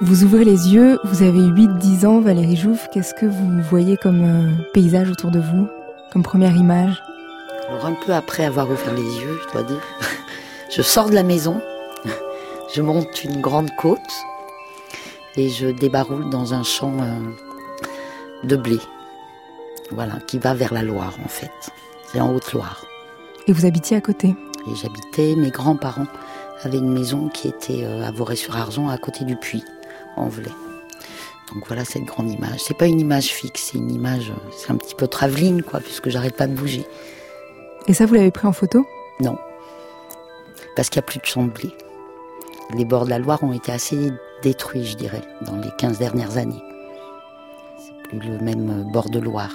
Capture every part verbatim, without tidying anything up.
Vous ouvrez les yeux, vous avez huit dix ans, Valérie Jouve. Qu'est-ce que vous voyez comme euh, paysage autour de vous, comme première image? Alors un peu après avoir ouvert les yeux, je dois dire, je sors de la maison, je monte une grande côte et je débaroule dans un champ euh, de blé, voilà, qui va vers la Loire en fait. C'est en Haute-Loire. Et vous habitiez à côté? Et j'habitais, mes grands-parents avaient une maison qui était euh, à Vorey-sur-Argens, à côté du puits, en Velay. Donc voilà cette grande image. C'est pas une image fixe, c'est une image, c'est un petit peu travelling, quoi, puisque j'arrête pas de bouger. Et ça, vous l'avez pris en photo? Non, parce qu'il n'y a plus de champs de blé. Les bords de la Loire ont été assez détruits, je dirais, dans les quinze dernières années. C'est plus le même bord de Loire.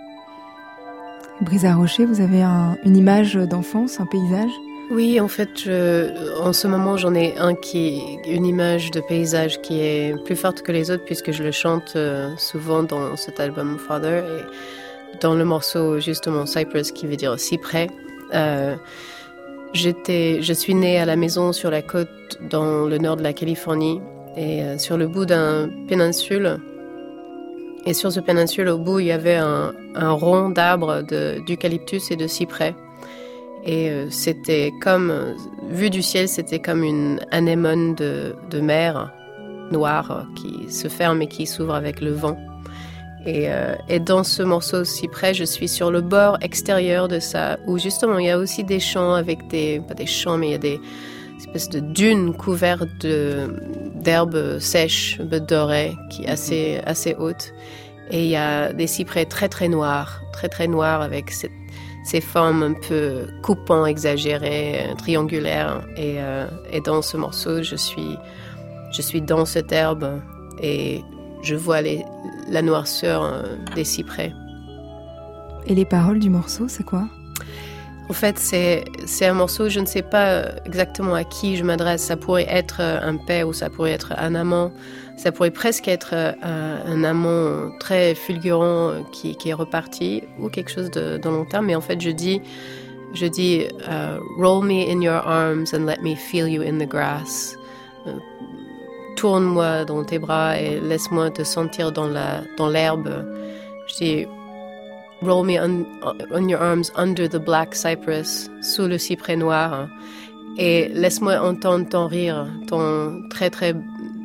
Brisa Rocher, vous avez un, une image d'enfance, un paysage? Oui, en fait, je, en ce moment, j'en ai un qui, une image de paysage qui est plus forte que les autres puisque je le chante souvent dans cet album Father et dans le morceau justement Cypress qui veut dire cyprès. Euh, j'étais, je suis née à la maison sur la côte dans le nord de la Californie et euh, sur le bout d'un péninsule. Et sur ce péninsule, au bout, il y avait un, un rond d'arbres de, d'eucalyptus et de cyprès. Et euh, c'était comme, vu du ciel, c'était comme une anémone de, de mer noire qui se ferme et qui s'ouvre avec le vent. Et, euh, et dans ce morceau cyprès, je suis sur le bord extérieur de ça, où justement il y a aussi des champs avec des, pas des champs, mais il y a des espèces de dunes couvertes de, d'herbes sèches, bedorées, qui est assez, assez haute. Et il y a des cyprès très très noirs, très très noirs avec cette ces formes un peu coupantes, exagérées, triangulaires. Et, euh, et dans ce morceau, je suis, je suis dans cette herbe et je vois les, la noirceur des cyprès. Et les paroles du morceau, c'est quoi? En fait, c'est, c'est un morceau, je ne sais pas exactement à qui je m'adresse. Ça pourrait être un père ou ça pourrait être un amant. Ça pourrait presque être un, un amant très fulgurant qui, qui est reparti ou quelque chose de, de long terme. Mais en fait, je dis, je dis uh, roll me in your arms and let me feel you in the grass. Uh, tourne-moi dans tes bras et laisse-moi te sentir dans, la, dans l'herbe. Je dis roll me on, on your arms under the black cypress, sous le cyprès noir. Et laisse-moi entendre ton rire, ton très très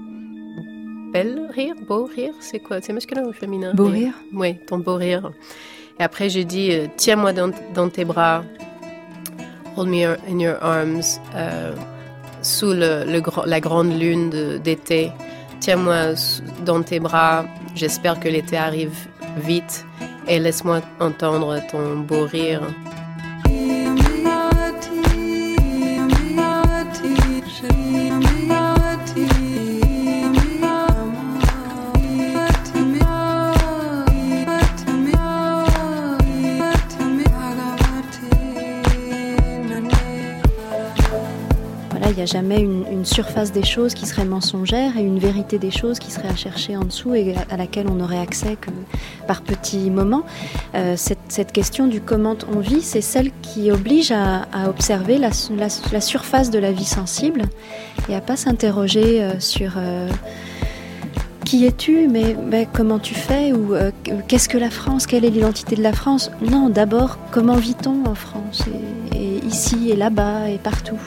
bel rire, beau rire, c'est quoi? C'est masculin ou féminin? Beau rire? Oui, ton beau rire. Et après, j'ai dit, euh, tiens-moi dans, dans tes bras, hold me in your arms, euh, sous le, le, la grande lune de, d'été. Tiens-moi dans tes bras, j'espère que l'été arrive vite, et laisse-moi entendre ton beau rire. Il n'y a jamais une, une surface des choses qui serait mensongère et une vérité des choses qui serait à chercher en dessous et à, à laquelle on n'aurait accès que par petits moments. Euh, cette, cette question du comment on vit, c'est celle qui oblige à, à observer la, la, la surface de la vie sensible et à ne pas s'interroger euh, sur euh, qui es-tu, mais, mais comment tu fais ou euh, qu'est-ce que la France, quelle est l'identité de la France. Non, d'abord, comment vit-on en France et, et ici et là-bas et partout.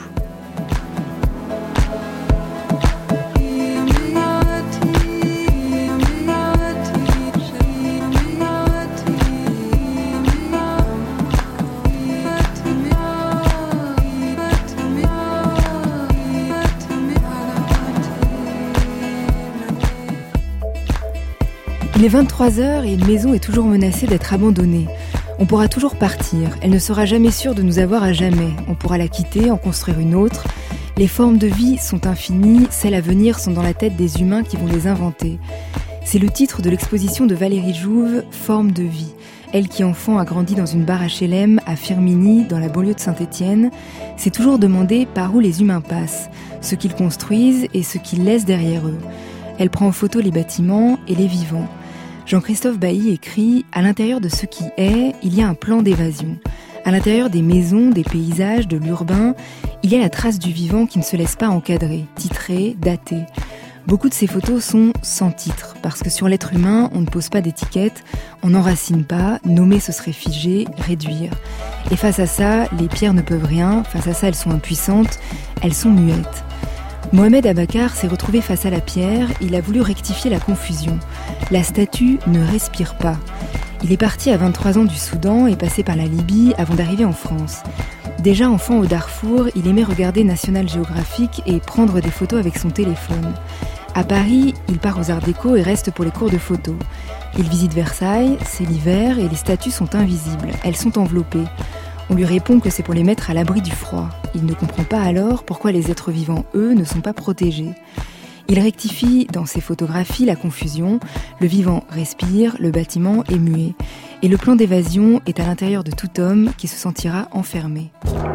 Il est vingt-trois heures et une maison est toujours menacée d'être abandonnée. On pourra toujours partir, elle ne sera jamais sûre de nous avoir à jamais. On pourra la quitter, en construire une autre. Les formes de vie sont infinies, celles à venir sont dans la tête des humains qui vont les inventer. C'est le titre de l'exposition de Valérie Jouve, Formes de vie. Elle qui enfant a grandi dans une bar H L M à Firminy, dans la banlieue de Saint-Étienne, s'est toujours demandé par où les humains passent, ce qu'ils construisent et ce qu'ils laissent derrière eux. Elle prend en photo les bâtiments et les vivants. Jean-Christophe Bailly écrit « À l'intérieur de ce qui est, il y a un plan d'évasion. À l'intérieur des maisons, des paysages, de l'urbain, il y a la trace du vivant qui ne se laisse pas encadrer, titrer, dater. Beaucoup de ces photos sont sans titre, parce que sur l'être humain, on ne pose pas d'étiquette, on n'enracine pas, nommer ce serait figer, réduire. Et face à ça, les pierres ne peuvent rien, face à ça elles sont impuissantes, elles sont muettes. Mohamed Abakar s'est retrouvé face à la pierre, il a voulu rectifier la confusion. La statue ne respire pas. Il est parti à vingt-trois ans du Soudan et passé par la Libye avant d'arriver en France. Déjà enfant au Darfour, il aimait regarder National Geographic et prendre des photos avec son téléphone. À Paris, il part aux Arts Déco et reste pour les cours de photo. Il visite Versailles, c'est l'hiver et les statues sont invisibles, elles sont enveloppées. On lui répond que c'est pour les mettre à l'abri du froid. Il ne comprend pas alors pourquoi les êtres vivants, eux, ne sont pas protégés. Il rectifie dans ses photographies la confusion, le vivant respire, le bâtiment est muet. Et le plan d'évasion est à l'intérieur de tout homme qui se sentira enfermé.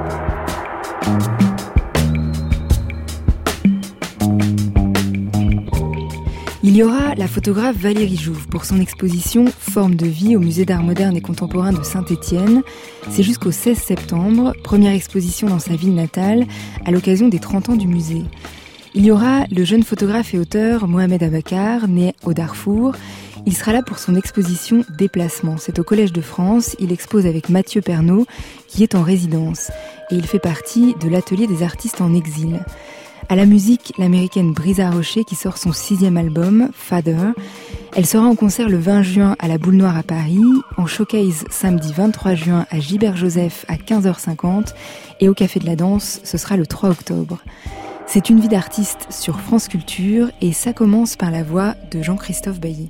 Il y aura la photographe Valérie Jouve pour son exposition Forme de vie au Musée d'art moderne et contemporain de Saint-Étienne. C'est jusqu'au seize septembre, première exposition dans sa ville natale, à l'occasion des trente ans du musée. Il y aura le jeune photographe et auteur Mohamed Abakar, né au Darfour. Il sera là pour son exposition Déplacement. C'est au Collège de France. Il expose avec Mathieu Pernaut, qui est en résidence. Et il fait partie de l'atelier des artistes en exil. À la musique, l'américaine Brisa Rocher, qui sort son sixième album, Father. Elle sera en concert le vingt juin à la Boule Noire à Paris, en showcase samedi vingt-trois juin à Gilbert-Joseph à quinze heures cinquante. Et au Café de la Danse, ce sera le trois octobre. C'est une vie d'artiste sur France Culture et ça commence par la voix de Jean-Christophe Bailly.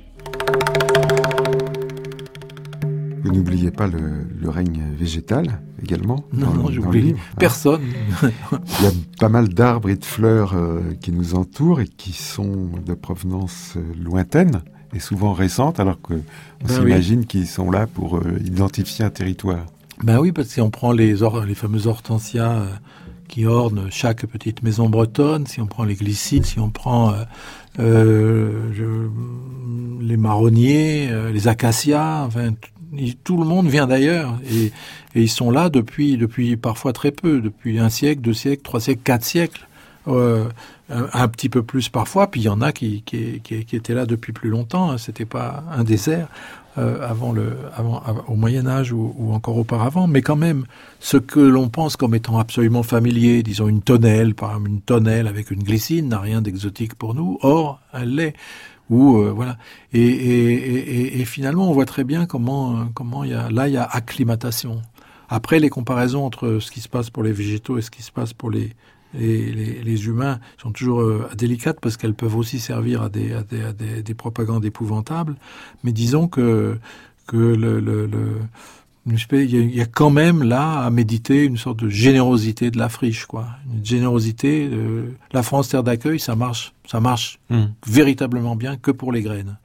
Vous n'oubliez pas le, le règne végétal également? Non, non, j'oublie personne. Il y a pas mal d'arbres et de fleurs euh, qui nous entourent et qui sont de provenance euh, lointaine et souvent récente, alors qu'on ben s'imagine oui. qu'ils sont là pour euh, identifier un territoire. Ben oui, parce que si on prend les, or- les fameux hortensias euh, qui ornent chaque petite maison bretonne, si on prend les glycides, si on prend euh, euh, je, les marronniers, euh, les acacias, enfin t- tout le monde vient d'ailleurs et, et ils sont là depuis depuis parfois très peu, depuis un siècle, deux siècles, trois siècles, quatre siècles, euh, un, un petit peu plus parfois. Puis il y en a qui qui, qui, qui étaient là depuis plus longtemps. Hein, c'était pas un désert. Euh, avant le, avant, avant, au Moyen-Âge ou, ou encore auparavant, mais quand même, ce que l'on pense comme étant absolument familier, disons une tonnelle, par exemple une tonnelle avec une glycine, n'a rien d'exotique pour nous, or, elle l'est. Ou euh, voilà. Et, et, et, et finalement, on voit très bien comment, comment il y a, là, il y a acclimatation. Après, les comparaisons entre ce qui se passe pour les végétaux et ce qui se passe pour les Les, les, les humains sont toujours euh, délicates parce qu'elles peuvent aussi servir à des, à des, à des, des propagandes épouvantables. Mais disons que, que le, le, le, il y a, il y a quand même là à méditer une sorte de générosité de la friche, quoi. Une générosité. De, la France terre d'accueil, ça marche, ça marche mmh. véritablement bien que pour les graines.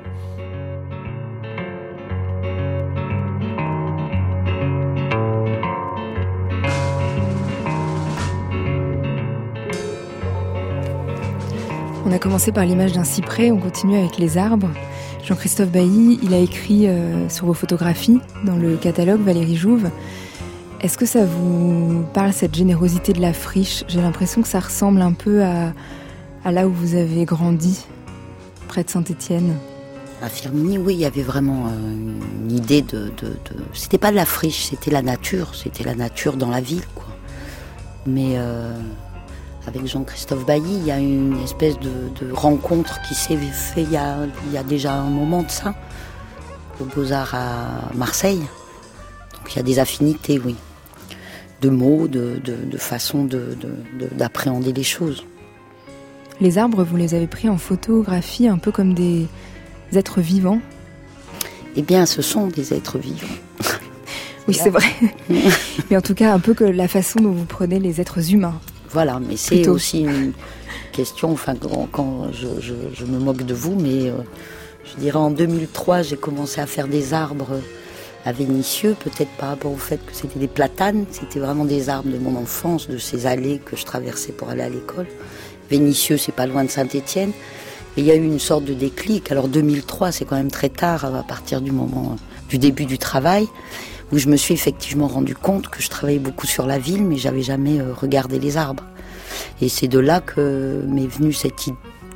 On a commencé par l'image d'un cyprès, on continue avec les arbres. Jean-Christophe Bailly, il a écrit euh, sur vos photographies, dans le catalogue Valérie Jouve. Est-ce que ça vous parle, cette générosité de la friche? J'ai l'impression que ça ressemble un peu à, à là où vous avez grandi, près de Saint-Étienne. À Firminy, oui, il y avait vraiment euh, une idée de, de, de... C'était pas de la friche, c'était la nature. C'était la nature dans la ville, quoi. Mais... Euh... Avec Jean-Christophe Bailly, il y a une espèce de, de rencontre qui s'est faite il y a, il y a déjà un moment de ça, aux Beaux-Arts à Marseille. Donc il y a des affinités, oui, de mots, de, de, de façon de, de, de, d'appréhender les choses. Les arbres, vous les avez pris en photographie un peu comme des êtres vivants? Eh bien, ce sont des êtres vivants. Oui, c'est vrai. Mais en tout cas, un peu que la façon dont vous prenez les êtres humains. Voilà, mais c'est Plutôt. aussi une question, enfin, quand, quand je, je, je me moque de vous, mais euh, je dirais en deux mille trois, j'ai commencé à faire des arbres à Vénissieux, peut-être par rapport au fait que c'était des platanes, c'était vraiment des arbres de mon enfance, de ces allées que je traversais pour aller à l'école. Vénissieux, c'est pas loin de Saint-Étienne, et il y a eu une sorte de déclic. Alors deux mille trois, c'est quand même très tard, à partir du moment du début du travail, où je me suis effectivement rendu compte que je travaillais beaucoup sur la ville, mais j'avais jamais regardé les arbres. Et c'est de là que m'est venue cette,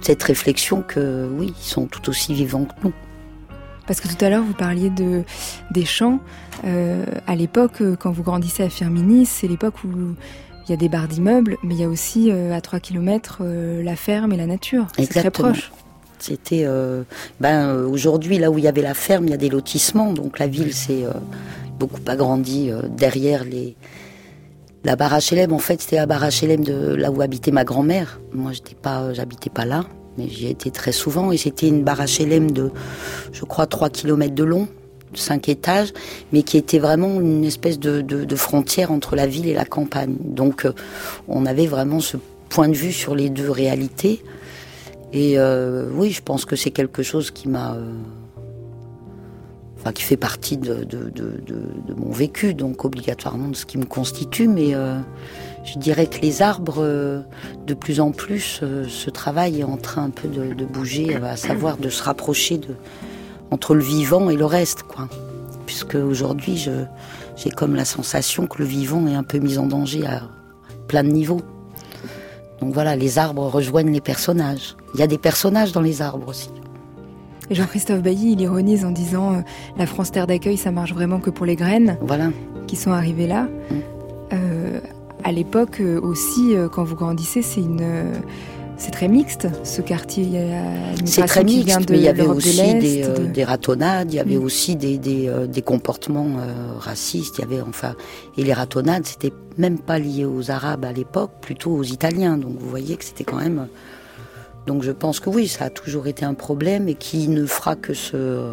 cette réflexion que oui, ils sont tout aussi vivants que nous. Parce que tout à l'heure, vous parliez de, des champs. Euh, à l'époque, quand vous grandissez à Firminy, c'est l'époque où il y a des barres d'immeubles, mais il y a aussi euh, à trois kilomètres euh, la ferme et la nature. C'est très proche. C'était, euh, ben, euh, aujourd'hui, là où il y avait la ferme, il y a des lotissements. Donc la ville s'est euh, beaucoup agrandie euh, derrière les... La barre H L M, en fait, c'était la barre H L M de là où habitait ma grand-mère. Moi, j'étais pas, j'habitais pas là. Mais j'y étais très souvent et c'était une barre H L M de, je crois, trois kilomètres de long, cinq étages, mais qui était vraiment une espèce de, de, de frontière entre la ville et la campagne. Donc euh, on avait vraiment ce point de vue sur les deux réalités. Et euh, oui, je pense que c'est quelque chose qui m'a... Euh, enfin, qui fait partie de, de, de, de, de mon vécu, donc obligatoirement de ce qui me constitue, mais... Euh, Je dirais que les arbres, euh, de plus en plus, euh, ce travail est en train un peu de, de bouger, à savoir de se rapprocher de, entre le vivant et le reste, quoi. Puisque aujourd'hui, je, j'ai comme la sensation que le vivant est un peu mis en danger à plein de niveaux. Donc voilà, les arbres rejoignent les personnages. Il y a des personnages dans les arbres aussi. Et Jean-Christophe Bailly, il ironise en disant euh, la France Terre d'accueil, ça marche vraiment que pour les graines voilà. qui sont arrivées là. Mmh. Euh, À l'époque aussi, quand vous grandissez, c'est une, c'est très mixte. Ce quartier, il y a une c'est très qui mixte, vient de mais il y avait l'Europe aussi de l'Est, des, euh, de... des ratonnades, il y avait mmh. aussi des, des, euh, des comportements euh, racistes. Il y avait enfin, et les ratonnades, c'était même pas lié aux Arabes à l'époque, plutôt aux Italiens. Donc vous voyez que c'était quand même. Donc je pense que oui, ça a toujours été un problème et qui ne fera que se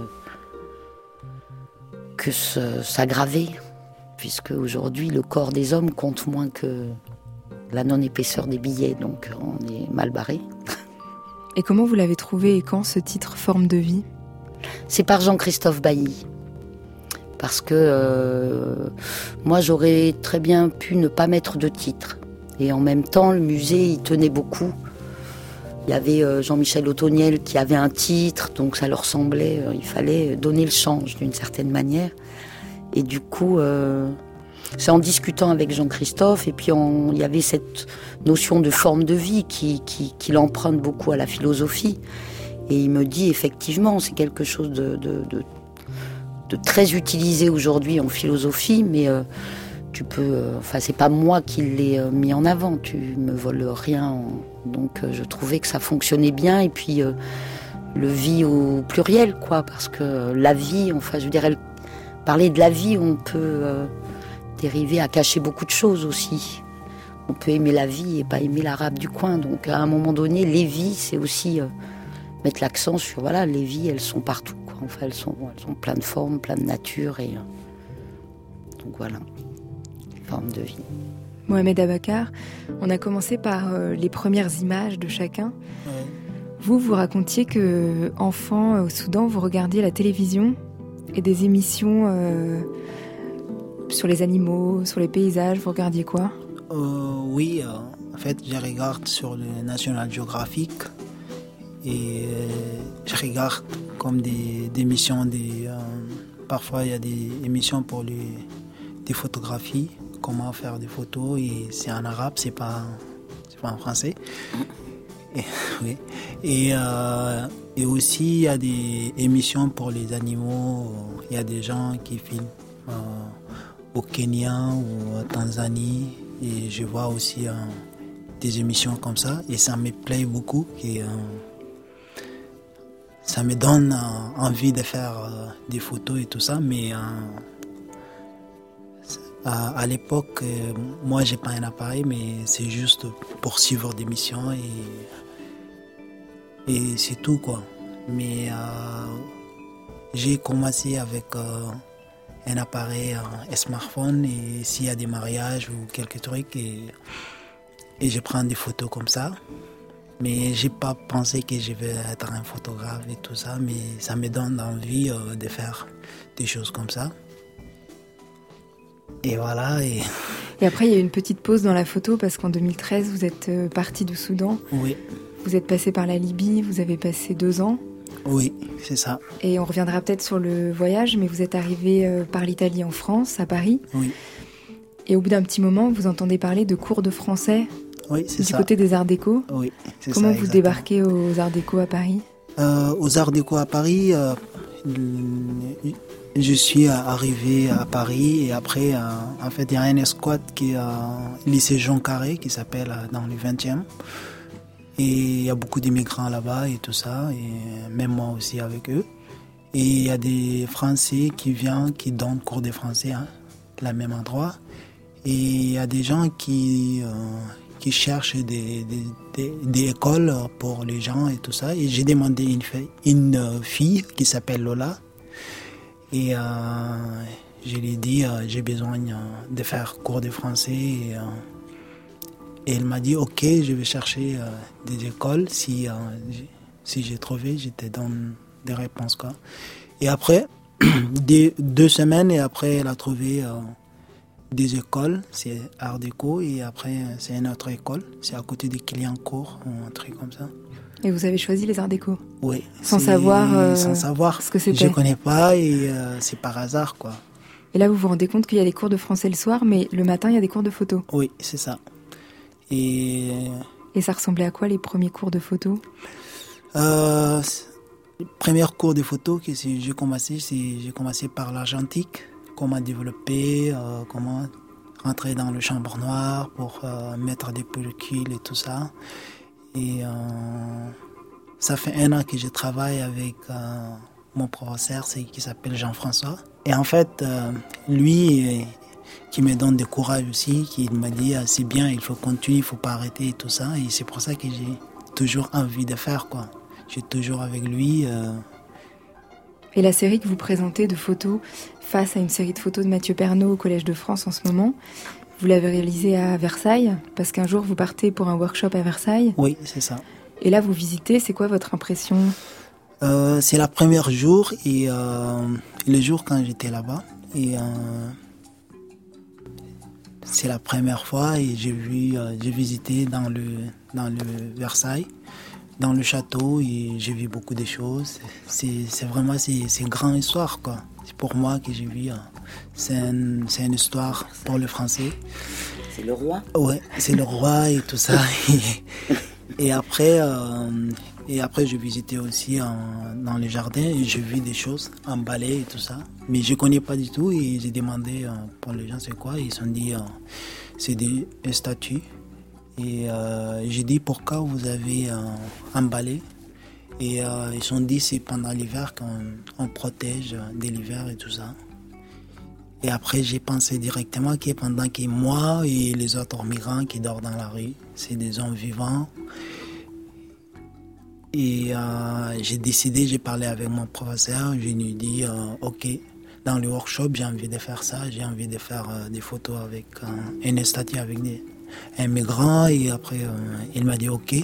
que se, s'aggraver. Puisque aujourd'hui le corps des hommes compte moins que la non-épaisseur des billets, donc on est mal barré. Et comment vous l'avez trouvé et quand ce titre Forme de vie ? C'est par Jean-Christophe Bailly. Parce que euh, moi j'aurais très bien pu ne pas mettre de titre. Et en même temps le musée il tenait beaucoup. Il y avait euh, Jean-Michel Ottoniel qui avait un titre, donc ça leur semblait, euh, il fallait donner le change d'une certaine manière. Et du coup, euh, c'est en discutant avec Jean-Christophe, et puis il y avait cette notion de forme de vie qui, qui, qui l'emprunte beaucoup à la philosophie. Et il me dit, effectivement, c'est quelque chose de, de, de, de très utilisé aujourd'hui en philosophie, mais euh, tu peux... Euh, enfin, c'est pas moi qui l'ai euh, mis en avant, tu me voles rien. En, donc, euh, je trouvais que ça fonctionnait bien, et puis euh, le vie au pluriel, quoi, parce que euh, la vie, enfin, je veux dire, elle... Parler de la vie, on peut euh, dériver à cacher beaucoup de choses aussi. On peut aimer la vie et pas aimer l'arabe du coin. Donc à un moment donné, les vies, c'est aussi euh, mettre l'accent sur, voilà, les vies, elles sont partout, quoi. Enfin, elles sont, elles sont plein de formes, plein de nature. Et, euh, donc voilà, forme de vie. Mohamed Abakar, on a commencé par euh, les premières images de chacun. Ouais. Vous, vous racontiez que, enfant, au Soudan, vous regardiez la télévision et des émissions euh, sur les animaux, sur les paysages. Vous regardiez quoi ? euh, Oui, euh, en fait, je regarde sur le National Geographic et euh, je regarde comme des, des émissions. Des, euh, parfois, il y a des émissions pour les, des photographies, comment faire des photos, et c'est en arabe, c'est pas, c'est pas en français. Et, oui. et, euh, et aussi, il y a des émissions pour les animaux. Il y a des gens qui filment euh, au Kenya ou en Tanzanie. Et je vois aussi euh, des émissions comme ça. Et ça me plaît beaucoup. Et, euh, ça me donne euh, envie de faire euh, des photos et tout ça. Mais euh, à, à l'époque, euh, moi, j'ai pas un appareil, mais c'est juste pour suivre des missions. Et, Et c'est tout, quoi. Mais euh, j'ai commencé avec euh, un appareil, un smartphone, et s'il y a des mariages ou quelques trucs, et, et je prends des photos comme ça. Mais j'ai pas pensé que je vais être un photographe et tout ça, mais ça me donne envie euh, de faire des choses comme ça. Et voilà. Et... et après, il y a eu une petite pause dans la photo parce qu'en deux mille treize, vous êtes parti du Soudan. Oui. Vous êtes passé par la Libye, vous avez passé deux ans. Oui, c'est ça. Et on reviendra peut-être sur le voyage, mais vous êtes arrivé euh, par l'Italie en France, à Paris. Oui. Et au bout d'un petit moment, vous entendez parler de cours de français Oui, c'est du ça. Du côté des Arts Déco. Oui, c'est Comment ça, vous exactement. débarquez aux Arts Déco à Paris? euh, Aux Arts Déco à Paris, euh, je suis arrivé à Paris et après, euh, en fait, il y a un escouade qui est au lycée Jean Carré qui s'appelle euh, dans le vingtième. Et il y a beaucoup d'immigrants là-bas et tout ça, et même moi aussi avec eux. Et il y a des Français qui viennent, qui donnent cours de français, hein, à même endroit. Et il y a des gens qui, euh, qui cherchent des, des, des, des écoles pour les gens et tout ça. Et j'ai demandé une fille, une fille qui s'appelle Lola. Et euh, je lui ai dit, euh, j'ai besoin de faire cours de français. Et, euh, et elle m'a dit, ok, je vais chercher euh, des écoles. Si, euh, si j'ai trouvé, je te donne des réponses, quoi. Et après, des, deux semaines, et après, elle a trouvé euh, des écoles, c'est Art Déco, et après, c'est une autre école, c'est à côté des Clignancourt, ou un truc comme ça. Et vous avez choisi les Arts Déco? Oui. Sans savoir, euh, sans savoir ce que c'était? Je ne connais pas, et euh, c'est par hasard, quoi. Et là, vous vous rendez compte qu'il y a des cours de français le soir, mais le matin, il y a des cours de photo? Oui, c'est ça. Et, et ça ressemblait à quoi, les premiers cours de photo? euh, Les premiers cours de photo que j'ai commencé, c'est j'ai commencé par l'argentique, comment développer, euh, comment rentrer dans le chambre noire pour euh, mettre des pellicules et tout ça. Et euh, ça fait un an que je travaille avec euh, mon professeur, c'est, qui s'appelle Jean-François. Et en fait, euh, lui, qui me donne du courage aussi, qui m'a dit ah, c'est bien, il faut continuer, il ne faut pas arrêter et tout ça. Et c'est pour ça que j'ai toujours envie de faire, quoi. Je suis toujours avec lui. Euh... Et la série que vous présentez de photos face à une série de photos de Mathieu Pernaut au Collège de France en ce moment, vous l'avez réalisée à Versailles, parce qu'un jour vous partez pour un workshop à Versailles. Oui, c'est ça. Et là vous visitez, c'est quoi votre impression? euh, C'est la première jour, et euh, le jour quand j'étais là-bas. Et euh, c'est la première fois, et j'ai vu, euh, j'ai visité dans le, dans le Versailles. Dans le château, et j'ai vu beaucoup de choses. C'est, c'est vraiment c'est, c'est une grande histoire, quoi. C'est pour moi que j'ai vu. C'est, un, c'est une histoire pour le français. C'est le roi. Ouais, c'est le roi et tout ça. Et, et après, euh, et après, j'ai visité aussi en, dans les jardins et j'ai vu des choses emballées et tout ça. Mais je connais pas du tout et j'ai demandé euh, pour les gens c'est quoi. Et ils se sont dit euh, c'est des statues. Et euh, j'ai dit pourquoi vous avez euh, emballé. Et euh, ils se sont dit c'est pendant l'hiver qu'on on protège de l'hiver et tout ça. Et après j'ai pensé directement que pendant que moi et les autres migrants qui dorment dans la rue, c'est des hommes vivants. Et euh, j'ai décidé, j'ai parlé avec mon professeur, je lui ai dit euh, ok, dans le workshop j'ai envie de faire ça, j'ai envie de faire euh, des photos avec euh, une statue avec des un migrant, et après euh, il m'a dit ok.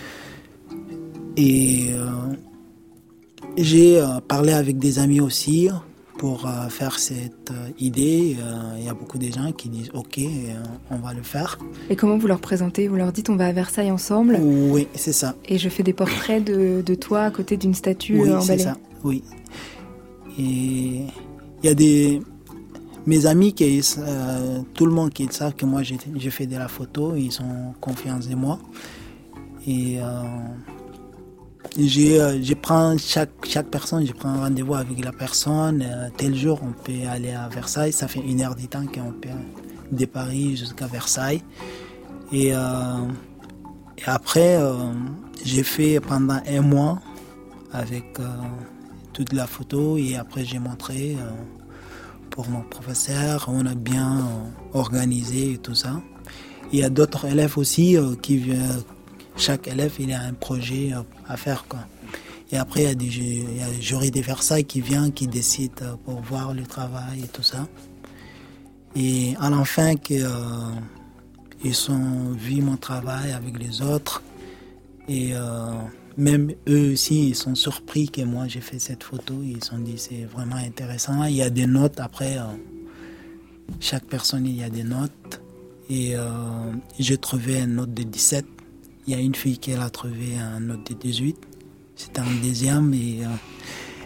Et euh, j'ai euh, parlé avec des amis aussi pour euh, faire cette euh, idée. Euh, il y a beaucoup de gens qui disent ok, euh, on va le faire. Et comment vous leur présentez? Vous leur dites on va à Versailles ensemble? Oui, c'est ça. Et je fais des portraits de, de toi à côté d'une statue oui, emballée? Oui, c'est ça, oui. Et il y a des... Mes amis, qui, euh, tout le monde qui sait que moi j'ai, j'ai fait de la photo, ils ont confiance en moi. Et euh, j'ai, euh, je prends chaque, chaque personne, je prends un rendez-vous avec la personne. Euh, tel jour, on peut aller à Versailles. Ça fait une heure du temps qu'on peut de Paris jusqu'à Versailles. Et, euh, et après, euh, j'ai fait pendant un mois avec euh, toute la photo. Et après, j'ai montré... Euh, pour mon professeur, on a bien euh, organisé et tout ça. Il y a d'autres élèves aussi euh, qui viennent, chaque élève il a un projet euh, à faire, quoi. Et après il y a des, il y a le jury de Versailles qui vient, qui décide euh, pour voir le travail et tout ça. Et à la fin que, euh, ils ont vu mon travail avec les autres, et euh, même eux aussi, ils sont surpris que moi j'ai fait cette photo. Ils se sont dit c'est vraiment intéressant. Il y a des notes après. Euh, chaque personne, il y a des notes. Et euh, j'ai trouvé une note de dix-sept. Il y a une fille qui a trouvé une note de dix-huit. C'était en deuxième. Et, euh,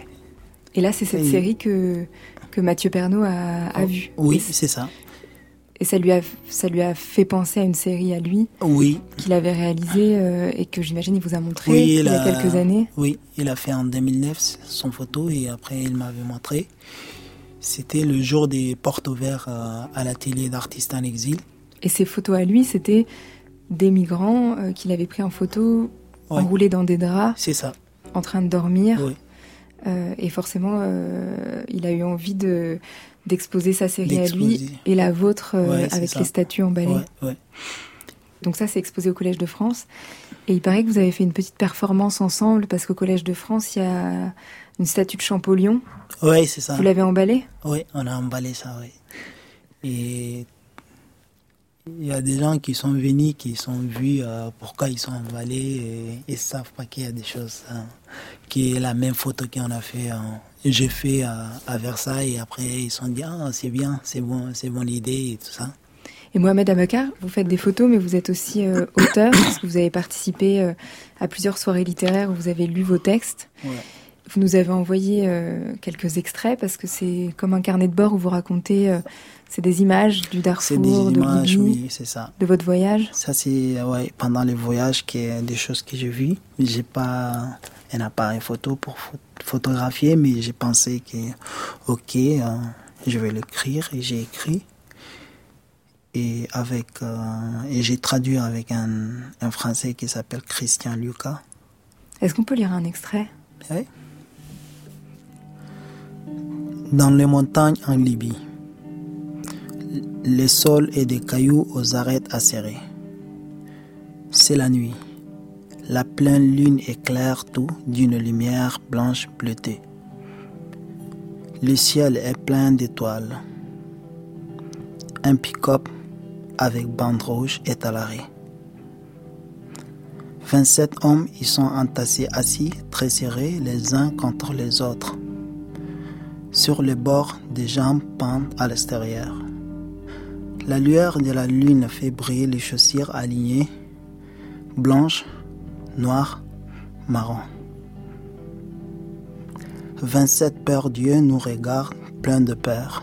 et là, c'est cette et, série que, que Mathieu Pernaut a, a oh, vue. Oui, et c'est ça. Et ça lui a, ça lui a fait penser à une série à lui, oui, qu'il avait réalisée euh, et que j'imagine il vous a montré oui, il, il y a, a quelques années. Oui, il a fait en deux mille neuf son photo et après il m'avait montré. C'était le jour des portes ouvertes euh, à l'atelier d'artistes en exil. Et ces photos à lui, c'était des migrants euh, qu'il avait pris en photo, ouais. enroulés dans des draps, c'est ça, en train de dormir. Oui. Euh, et forcément, euh, il a eu envie de... d'exposer sa série d'exposer. à lui et la vôtre euh, ouais, avec ça. les statues emballées. Ouais, ouais. Donc ça, c'est exposé au Collège de France. Et il paraît que vous avez fait une petite performance ensemble parce qu'au Collège de France, il y a une statue de Champollion. Oui, c'est ça. Vous l'avez emballée ? Oui, on a emballé ça, oui. Et il y a des gens qui sont venus, qui sont vus euh, pourquoi ils sont emballés et ils ne savent pas qu'il y a des choses hein, qui est la même photo qu'on a fait. Hein. J'ai fait à, à Versailles et après ils se sont dit ah c'est bien, c'est bon, c'est bonne idée et tout ça. Et Mohamed Abakar, vous faites des photos, mais vous êtes aussi euh, auteur parce que vous avez participé euh, à plusieurs soirées littéraires où vous avez lu vos textes. Ouais. Vous nous avez envoyé euh, quelques extraits parce que c'est comme un carnet de bord où vous racontez, euh, c'est des images du Darfour, c'est des de images, Libye, oui, c'est ça. de votre voyage. Ça c'est ouais, pendant les voyages qui est des choses que j'ai vues. J'ai pas un appareil photo pour photographier, mais j'ai pensé que ok, euh, je vais l'écrire et j'ai écrit. Et avec euh, et j'ai traduit avec un, un Français qui s'appelle Christian Lucas. Est-ce qu'on peut lire un extrait ? Oui. Dans les montagnes en Libye, le sol est des cailloux aux arêtes acérées. C'est la nuit. La pleine lune éclaire tout d'une lumière blanche bleutée. Le ciel est plein d'étoiles. Un pick-up avec bande rouge est à l'arrêt. vingt-sept hommes y sont entassés assis, très serrés les uns contre les autres. Sur le bord, des jambes pendent à l'extérieur. La lueur de la lune fait briller les chaussures alignées, blanches, noires, marron. vingt-sept peurs Dieu nous regardent pleins de peur.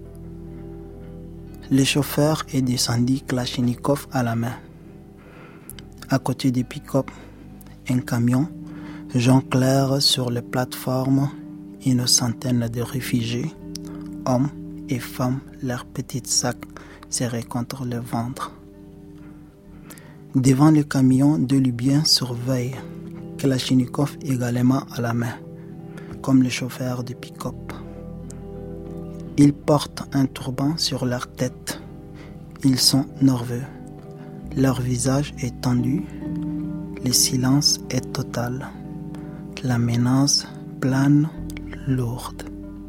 Le chauffeur est descendu Kalachnikov à la main. À côté du pick-up, un camion jongle sur les plateformes une centaine de réfugiés, hommes et femmes, leurs petits sacs serrés contre le ventre. Devant le camion, deux Libyens surveillent, Kalachnikov également à la main, comme le chauffeur du pick-up. Ils portent un turban sur leur tête. Ils sont nerveux. Leur visage est tendu. Le silence est total. La menace plane, lourde.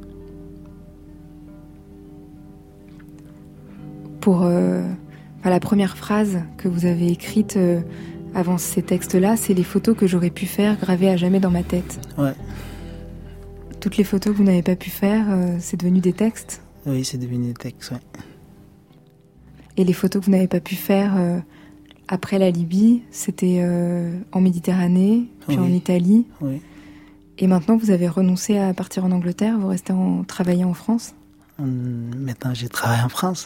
Pour euh, enfin, la première phrase que vous avez écrite euh, avant ces textes-là, c'est les photos que j'aurais pu faire gravées à jamais dans ma tête. Ouais. Toutes les photos que vous n'avez pas pu faire, euh, c'est devenu des textes ? Oui, c'est devenu des textes, oui. Et les photos que vous n'avez pas pu faire euh, après la Libye, c'était euh, en Méditerranée, puis oui. en Italie. Oui. Et maintenant, vous avez renoncé à partir en Angleterre, vous restez en travaillant en France ? Hum, maintenant, je travaille en France.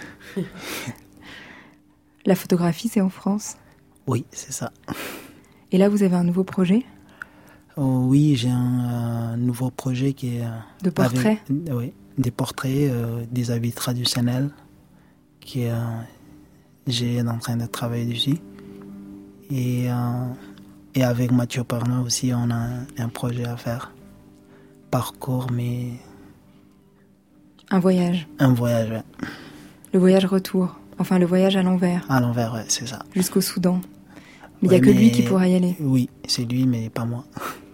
La photographie, c'est en France ? Oui, c'est ça. Et là, vous avez un nouveau projet ? Oh, oui, j'ai un euh, nouveau projet qui est... Euh, de portraits ? avec, oui, des portraits, euh, des habits traditionnels, qui euh, j'ai en train de travailler dessus. Et, euh, et avec Mathieu Parnot aussi, on a un, un projet à faire. Parcours, mais... Un voyage. Un voyage, ouais. Le voyage retour. Enfin, le voyage à l'envers. À l'envers, ouais, c'est ça. Jusqu'au Soudan. Mais il ouais, n'y a que mais... lui qui pourra y aller. Oui, c'est lui, mais pas moi.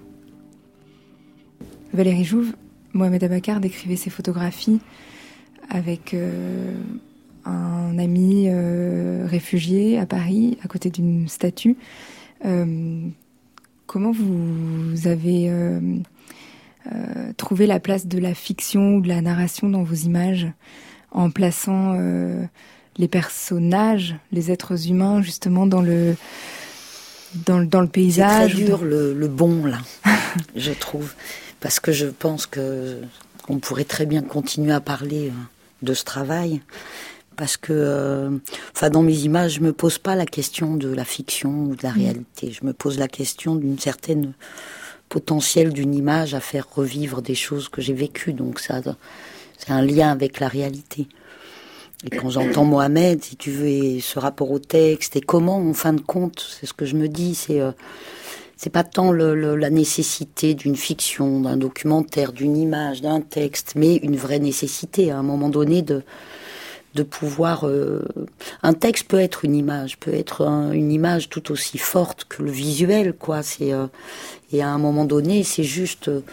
Valérie Jouve, Mohamed Abakar décrivait ses photographies avec euh, un ami euh, réfugié à Paris, à côté d'une statue. Euh, comment vous avez euh, euh, trouvé la place de la fiction ou de la narration dans vos images, en plaçant euh, les personnages, les êtres humains, justement dans le, dans, dans le paysage? C'est très dur, le, le bon, là, je trouve. Parce que je pense que on pourrait très bien continuer à parler de ce travail, Parce que, euh, enfin, dans mes images, je me pose pas la question de la fiction ou de la réalité. Je me pose la question d'une certaine potentiel d'une image à faire revivre des choses que j'ai vécues. Donc ça, c'est un lien avec la réalité. Et quand j'entends Mohamed, si tu veux, et ce rapport au texte, et comment, en fin de compte, c'est ce que je me dis, c'est euh, c'est pas tant le, le, la nécessité d'une fiction, d'un documentaire, d'une image, d'un texte, mais une vraie nécessité à un moment donné de de pouvoir... Euh, un texte peut être une image, peut être un, une image tout aussi forte que le visuel, quoi. C'est, euh, et à un moment donné, c'est juste, euh,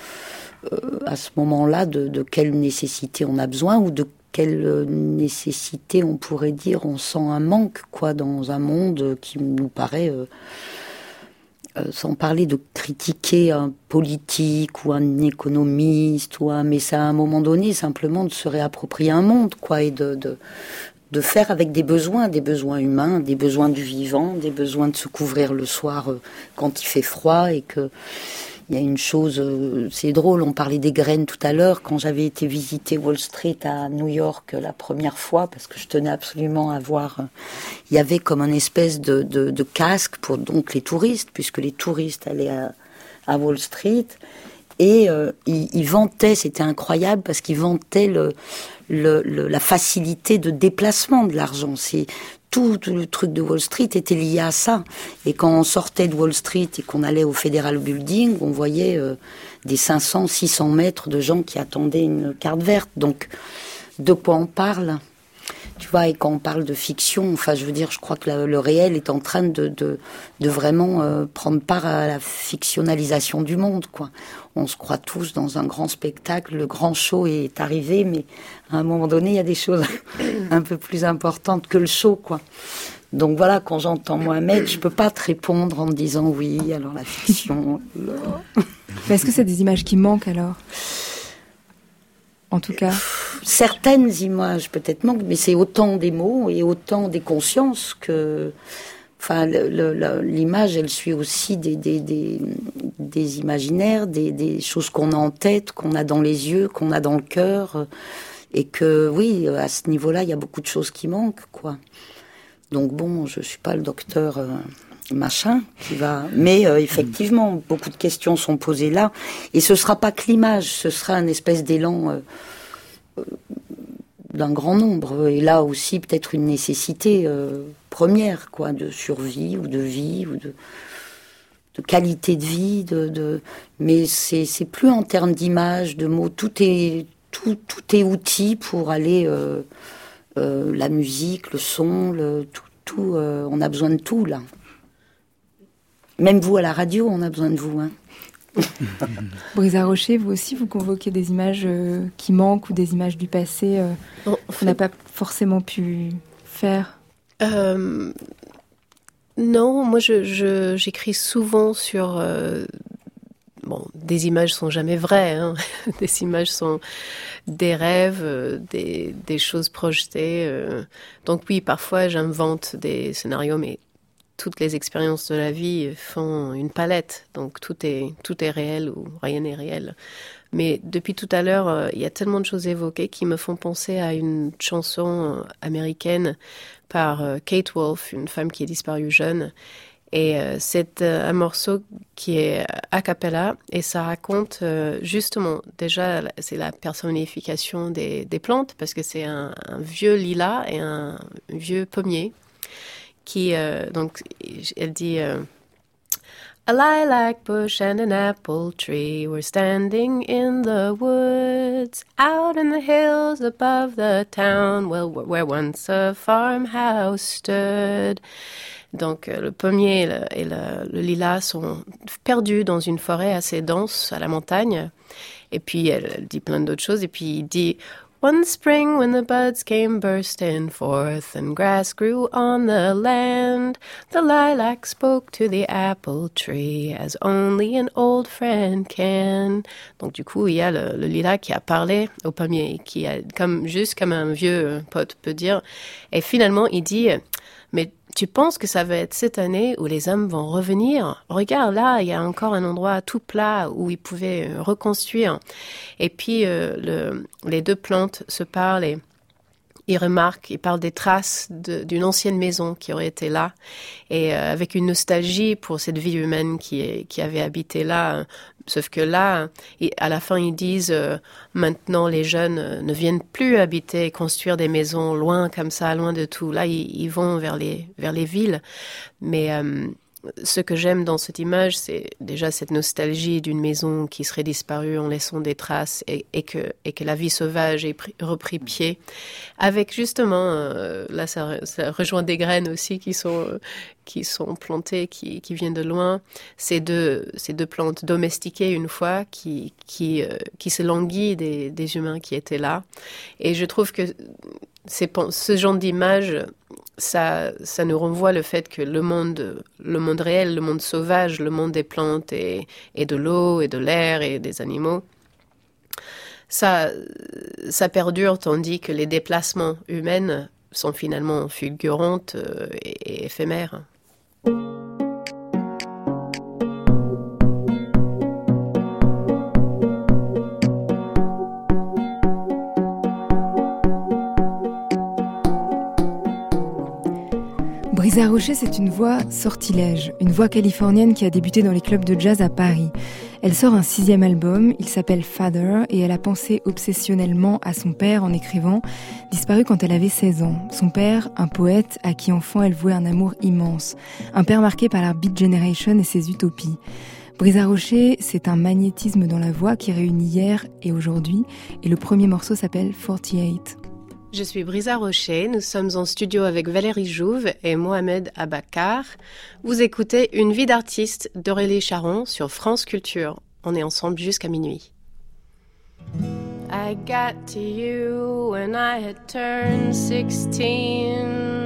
à ce moment-là, de, de quelle nécessité on a besoin, ou de quelle nécessité, on pourrait dire, on sent un manque, quoi, dans un monde qui nous paraît... Euh, Euh, sans parler de critiquer un politique ou un économiste, ou un, mais ça à un moment donné simplement de se réapproprier un monde, quoi, et de, de, de faire avec des besoins, des besoins humains, des besoins du vivant, des besoins de se couvrir le soir euh, quand il fait froid, et que il y a une chose, euh, c'est drôle, on parlait des graines tout à l'heure, quand j'avais été visiter Wall Street à New York la première fois, parce que je tenais absolument à voir, euh, il y avait comme une espèce de, de, de casque pour donc les touristes, puisque les touristes allaient à, à Wall Street, et euh, ils, ils vantaient, c'était incroyable, parce qu'ils vantaient le, le, le, la facilité de déplacement de l'argent. C'est Tout, tout le truc de Wall Street était lié à ça. Et quand on sortait de Wall Street et qu'on allait au Federal Building, on voyait euh, des cinq cents, six cents mètres de gens qui attendaient une carte verte. Donc, de quoi on parle ? Tu vois, et quand on parle de fiction, enfin, je veux dire, je crois que la, le réel est en train de, de, de vraiment euh, prendre part à la fictionnalisation du monde, quoi. On se croit tous dans un grand spectacle, le grand show est arrivé, mais à un moment donné, il y a des choses un peu plus importantes que le show, quoi. Donc voilà, quand j'entends Mohamed, je peux pas te répondre en me disant oui, alors la fiction... Mais est-ce que c'est des images qui manquent, alors ? En tout cas... Certaines images peut-être manquent, mais c'est autant des mots et autant des consciences que... Enfin, le, le, l'image, elle suit aussi des, des, des, des imaginaires, des, des choses qu'on a en tête, qu'on a dans les yeux, qu'on a dans le cœur. Et que, oui, à ce niveau-là, il y a beaucoup de choses qui manquent, quoi. Donc bon, je suis pas le docteur euh, machin qui va... Mais euh, effectivement, beaucoup de questions sont posées là. Et ce sera pas que l'image, ce sera une espèce d'élan... Euh, euh, d'un grand nombre, et là aussi peut-être une nécessité euh, première, quoi, de survie ou de vie ou de, de qualité de vie, de, de... mais c'est c'est plus en termes d'image, de mots, tout est tout tout est outil pour aller euh, euh, la musique, le son, le tout tout, euh, on a besoin de tout là. Même vous à la radio, on a besoin de vous, hein. Brisa Rocher, vous aussi, vous convoquez des images euh, qui manquent ou des images du passé euh, bon, qu'on n'a pas forcément pu faire euh, Non, moi je, je, j'écris souvent sur... Euh, bon, des images sont jamais vraies, hein. Des images sont des rêves, euh, des, des choses projetées. Euh. Donc oui, parfois j'invente des scénarios, mais... toutes les expériences de la vie font une palette, donc tout est, tout est réel ou rien n'est réel. Mais depuis tout à l'heure, euh, il y a tellement de choses évoquées qui me font penser à une chanson américaine par euh, Kate Wolf, une femme qui est disparue jeune. Et euh, c'est euh, un morceau qui est a cappella et ça raconte euh, justement, déjà c'est la personnification des, des plantes parce que c'est un, un vieux lilas et un vieux pommier. Qui, euh, donc, elle dit euh, A lilac bush and an apple tree were standing in the woods, out in the hills above the town, well, where once a farmhouse stood. Donc, euh, le pommier et, le, et le, le lilas sont perdus dans une forêt assez dense à la montagne. Et puis, elle, elle dit plein d'autres choses. Et puis, il dit... One spring when the buds came bursting forth and grass grew on the land, the lilac spoke to the apple tree as only an old friend can. Donc du coup, il y a le, le lilas qui a parlé au pommier, qui a comme juste comme un vieux pote peut dire. Et finalement, il dit mais tu penses que ça va être cette année où les hommes vont revenir? Regarde, là, il y a encore un endroit tout plat où ils pouvaient reconstruire. Et puis, euh, le, les deux plantes se parlent et il remarque, il parle des traces de, d'une ancienne maison qui aurait été là, et euh, avec une nostalgie pour cette vie humaine qui, est, qui avait habité là. Euh, sauf que là, et à la fin, ils disent euh, maintenant les jeunes euh, ne viennent plus habiter et construire des maisons loin comme ça, loin de tout. Là, ils, ils vont vers les vers les villes, mais euh, ce que j'aime dans cette image, c'est déjà cette nostalgie d'une maison qui serait disparue en laissant des traces et, et, que, et que la vie sauvage ait pris, repris pied. Avec justement, euh, là ça, ça rejoint des graines aussi qui sont, euh, qui sont plantées, qui, qui viennent de loin. Ces deux, ces deux plantes domestiquées une fois qui, qui, euh, qui se languissent des, des humains qui étaient là. Et je trouve que c'est, ce genre d'image, ça, ça nous renvoie le fait que le monde, le monde réel, le monde sauvage, le monde des plantes et, et de l'eau et de l'air et des animaux, ça, ça perdure, tandis que les déplacements humains sont finalement fulgurantes et, et éphémères. Brisa Rocher, c'est une voix sortilège, une voix californienne qui a débuté dans les clubs de jazz à Paris. Elle sort un sixième album, il s'appelle Father, et elle a pensé obsessionnellement à son père en écrivant, disparu quand elle avait seize ans. Son père, un poète à qui enfant elle vouait un amour immense, un père marqué par la Beat Generation et ses utopies. Brisa Rocher, c'est un magnétisme dans la voix qui réunit hier et aujourd'hui, et le premier morceau s'appelle quarante-huit. Je suis Brisa Rocher, nous sommes en studio avec Valérie Jouve et Mohamed Abakar. Vous écoutez Une vie d'artiste d'Aurélie Charon sur France Culture. On est ensemble jusqu'à minuit. I got to you when I had turned sixteen.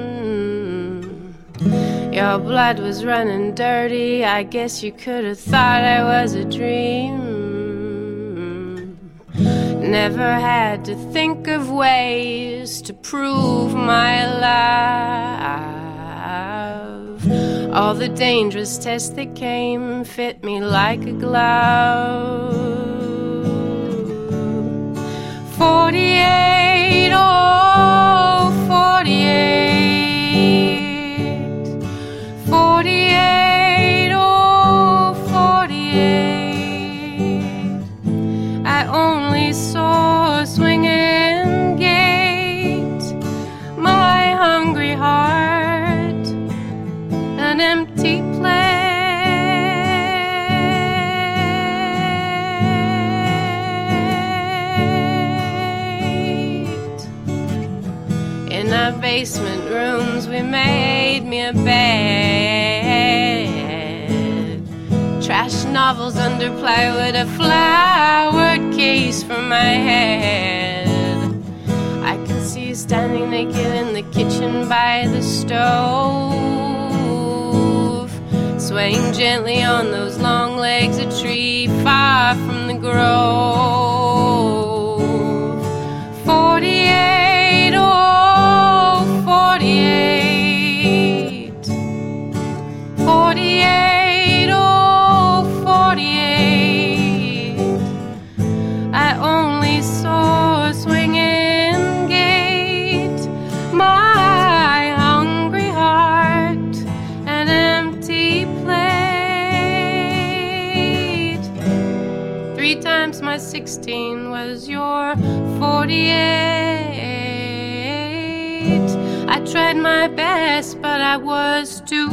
Your blood was running dirty, I guess you could have thought I was a dream. Never had to think of ways to prove my love. All the dangerous tests that came fit me like a glove. Forty-eight, oh, forty-eight. Forty-eight, oh, forty-eight. I only saw a swinging gate, my hungry heart, an empty plate. In our basement rooms we made me a bed, trash novels under plywood, a flowered case for my head. I can see you standing naked in the kitchen by the stove, swaying gently on those long legs, a tree far from the grove. Forty-eight, oh, forty-eight. Forty-eight, oh, forty-eight. I only saw a swinging gate, my hungry heart, an empty plate. Three times my sixteen was your forty-eight. I tried my best, but I was too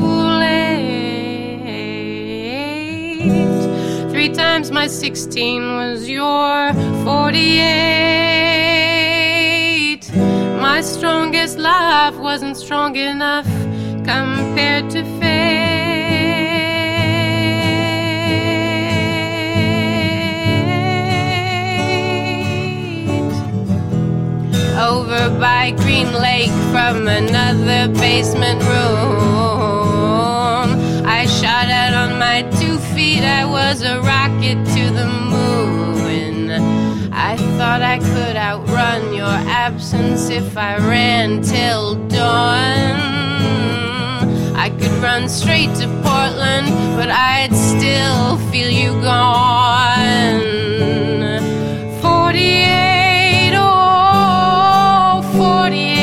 late. Three times my sixteen was your forty-eight. My strongest love wasn't strong enough compared to fate. Over by Green Lake from another basement room, I shot out on my two feet, I was a rocket to the moon. I thought I could outrun your absence if I ran till dawn. I could run straight to Portland, but I'd still feel you gone. Forty-eight, oh, forty-eight.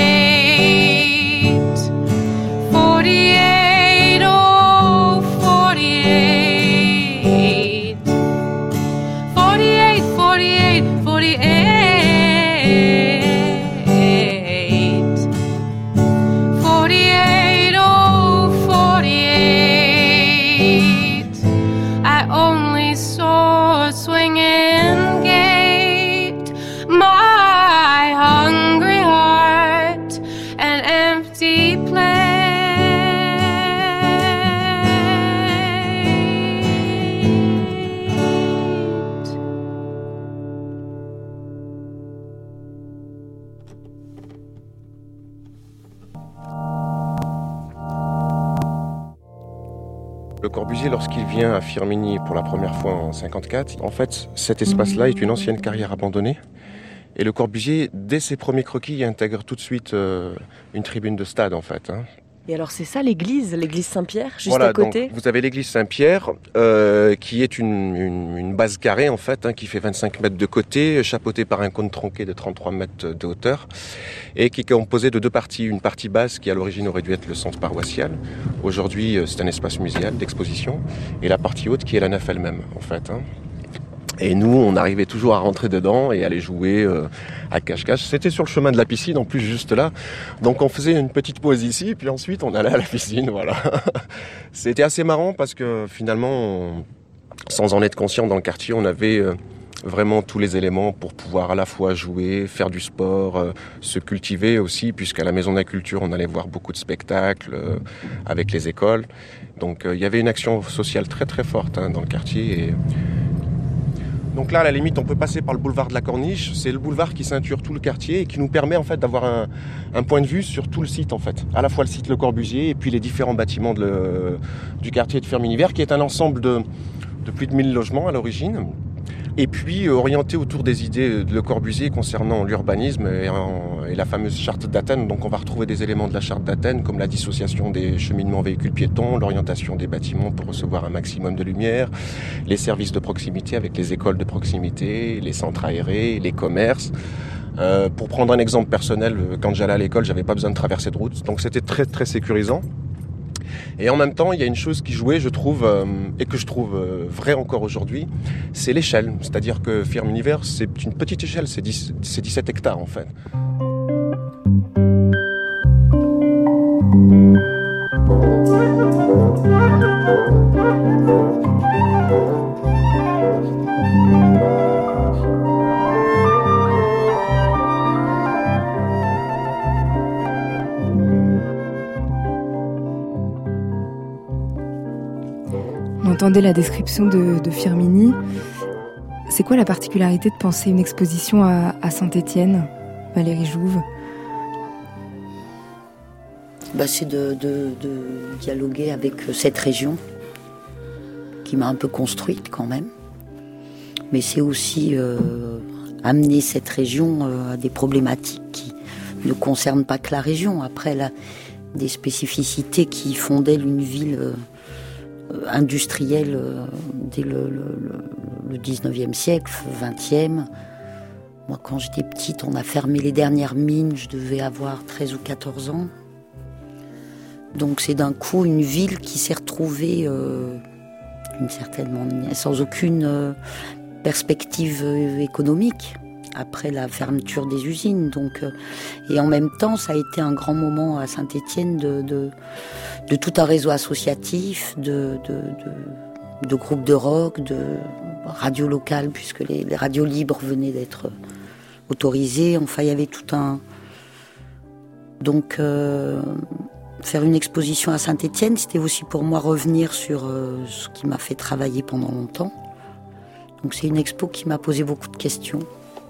Le Corbusier, lorsqu'il vient à Firminy pour la première fois en cinquante-quatre, en fait, cet espace-là est une ancienne carrière abandonnée. Et le Corbusier, dès ses premiers croquis, intègre tout de suite euh, une tribune de stade, en fait. Hein. Et alors c'est ça l'église, l'église Saint-Pierre, juste voilà, à côté. Donc, vous avez l'église Saint-Pierre, euh, qui est une, une, une base carrée en fait, hein, qui fait vingt-cinq mètres de côté, chapeautée par un cône tronqué de trente-trois mètres de hauteur, et qui est composée de deux parties. Une partie basse qui à l'origine aurait dû être le centre paroissial. Aujourd'hui c'est un espace muséal d'exposition, et la partie haute qui est la nef elle-même en fait. Hein. Et nous, on arrivait toujours à rentrer dedans et aller jouer euh, à cache-cache. C'était sur le chemin de la piscine, en plus, juste là. Donc on faisait une petite pause ici, puis ensuite on allait à la piscine, voilà. C'était assez marrant parce que finalement, on, sans en être conscient dans le quartier, on avait euh, vraiment tous les éléments pour pouvoir à la fois jouer, faire du sport, euh, se cultiver aussi, puisqu'à la Maison de la Culture, on allait voir beaucoup de spectacles euh, avec les écoles. Donc il euh, y avait une action sociale très très forte hein, dans le quartier. Et, donc là, à la limite, on peut passer par le boulevard de la Corniche. C'est le boulevard qui ceinture tout le quartier et qui nous permet en fait d'avoir un, un point de vue sur tout le site en fait. À la fois le site Le Corbusier et puis les différents bâtiments de le, du quartier de Firminy-Vert, qui est un ensemble de, de plus de mille logements à l'origine. Et puis euh, orienté autour des idées de Le Corbusier concernant l'urbanisme et, en, et la fameuse charte d'Athènes. Donc on va retrouver des éléments de la charte d'Athènes comme la dissociation des cheminements véhicules piétons, l'orientation des bâtiments pour recevoir un maximum de lumière, les services de proximité avec les écoles de proximité, les centres aérés, les commerces. Euh, pour prendre un exemple personnel, quand j'allais à l'école, j'avais pas besoin de traverser de route, donc c'était très très sécurisant. Et en même temps, il y a une chose qui jouait, je trouve, euh, et que je trouve euh, vrai encore aujourd'hui, c'est l'échelle. C'est-à-dire que Firminy-Vert, c'est une petite échelle, c'est, dix, c'est dix-sept hectares en fait. On entendait la description de, de Firminy. C'est quoi la particularité de penser une exposition à, à Saint-Étienne, Valérie Jouve ? Bah, c'est de, de, de dialoguer avec cette région qui m'a un peu construite quand même. Mais c'est aussi euh, amener cette région euh, à des problématiques qui ne concernent pas que la région. Après, là, des spécificités qui font d'elle une ville euh, industrielle euh, dès le, le, le dix-neuvième siècle, vingtième. Moi, quand j'étais petite, on a fermé les dernières mines, je devais avoir treize ou quatorze ans. Donc c'est d'un coup une ville qui s'est retrouvée euh, d'une certaine manière, sans aucune euh, perspective euh, économique après la fermeture des usines. Donc, euh, et en même temps, ça a été un grand moment à Saint-Étienne de, de, de tout un réseau associatif, de, de, de, de groupes de rock, de radios locales, puisque les, les radios libres venaient d'être autorisées. Enfin, il y avait tout un... Donc... Euh, Faire une exposition à Saint-Étienne, c'était aussi pour moi revenir sur euh, ce qui m'a fait travailler pendant longtemps. Donc c'est une expo qui m'a posé beaucoup de questions.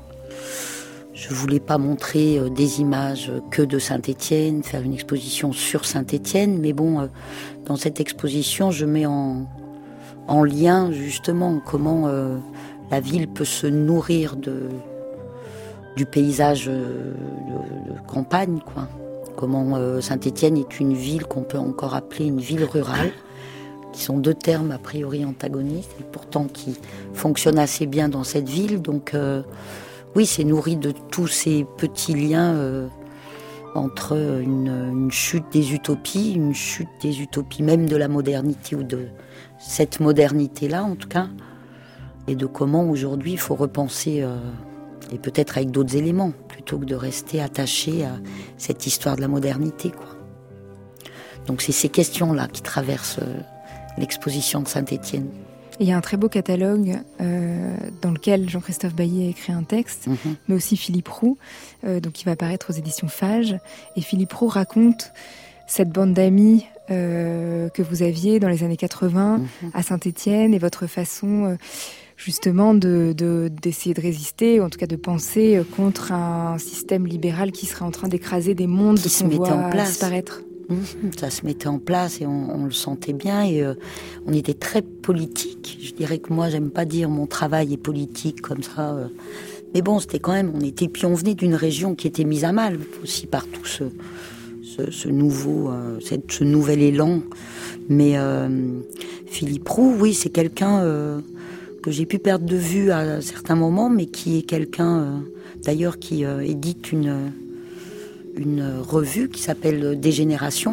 Je voulais pas montrer euh, des images que de Saint-Étienne, faire une exposition sur Saint-Étienne, mais bon, euh, dans cette exposition, je mets en, en lien justement comment euh, la ville peut se nourrir de, du paysage euh, de, de campagne, quoi. Comment euh, Saint-Étienne est une ville qu'on peut encore appeler une ville rurale, qui sont deux termes a priori antagonistes, et pourtant qui fonctionnent assez bien dans cette ville. Donc euh, oui, c'est nourri de tous ces petits liens euh, entre une, une chute des utopies, une chute des utopies même de la modernité, ou de cette modernité-là en tout cas, et de comment aujourd'hui il faut repenser... Euh, et peut-être avec d'autres éléments, plutôt que de rester attaché à cette histoire de la modernité, quoi. Donc c'est ces questions-là qui traversent l'exposition de Saint-Étienne. Il y a un très beau catalogue euh, dans lequel Jean-Christophe Bailly a écrit un texte, mm-hmm. mais aussi Philippe Roux, euh, donc qui va apparaître aux éditions Fage. Et Philippe Roux raconte cette bande d'amis euh, que vous aviez dans les années quatre-vingts mm-hmm. à Saint-Étienne, et votre façon... Euh, justement de, de, d'essayer de résister, ou en tout cas de penser contre un système libéral qui serait en train d'écraser des mondes qui se mettait en place. Disparaître. Ça se mettait en place et on, on le sentait bien. Et euh, on était très politique. Je dirais que moi, j'aime pas dire mon travail est politique comme ça. Euh. Mais bon, c'était quand même, on était, puis on venait d'une région qui était mise à mal aussi par tout ce, ce, ce nouveau, euh, cette, ce nouvel élan. Mais euh, Philippe Roux, oui, c'est quelqu'un euh, que j'ai pu perdre de vue à certains moments, mais qui est quelqu'un, euh, d'ailleurs, qui euh, édite une, une revue qui s'appelle Dégénération,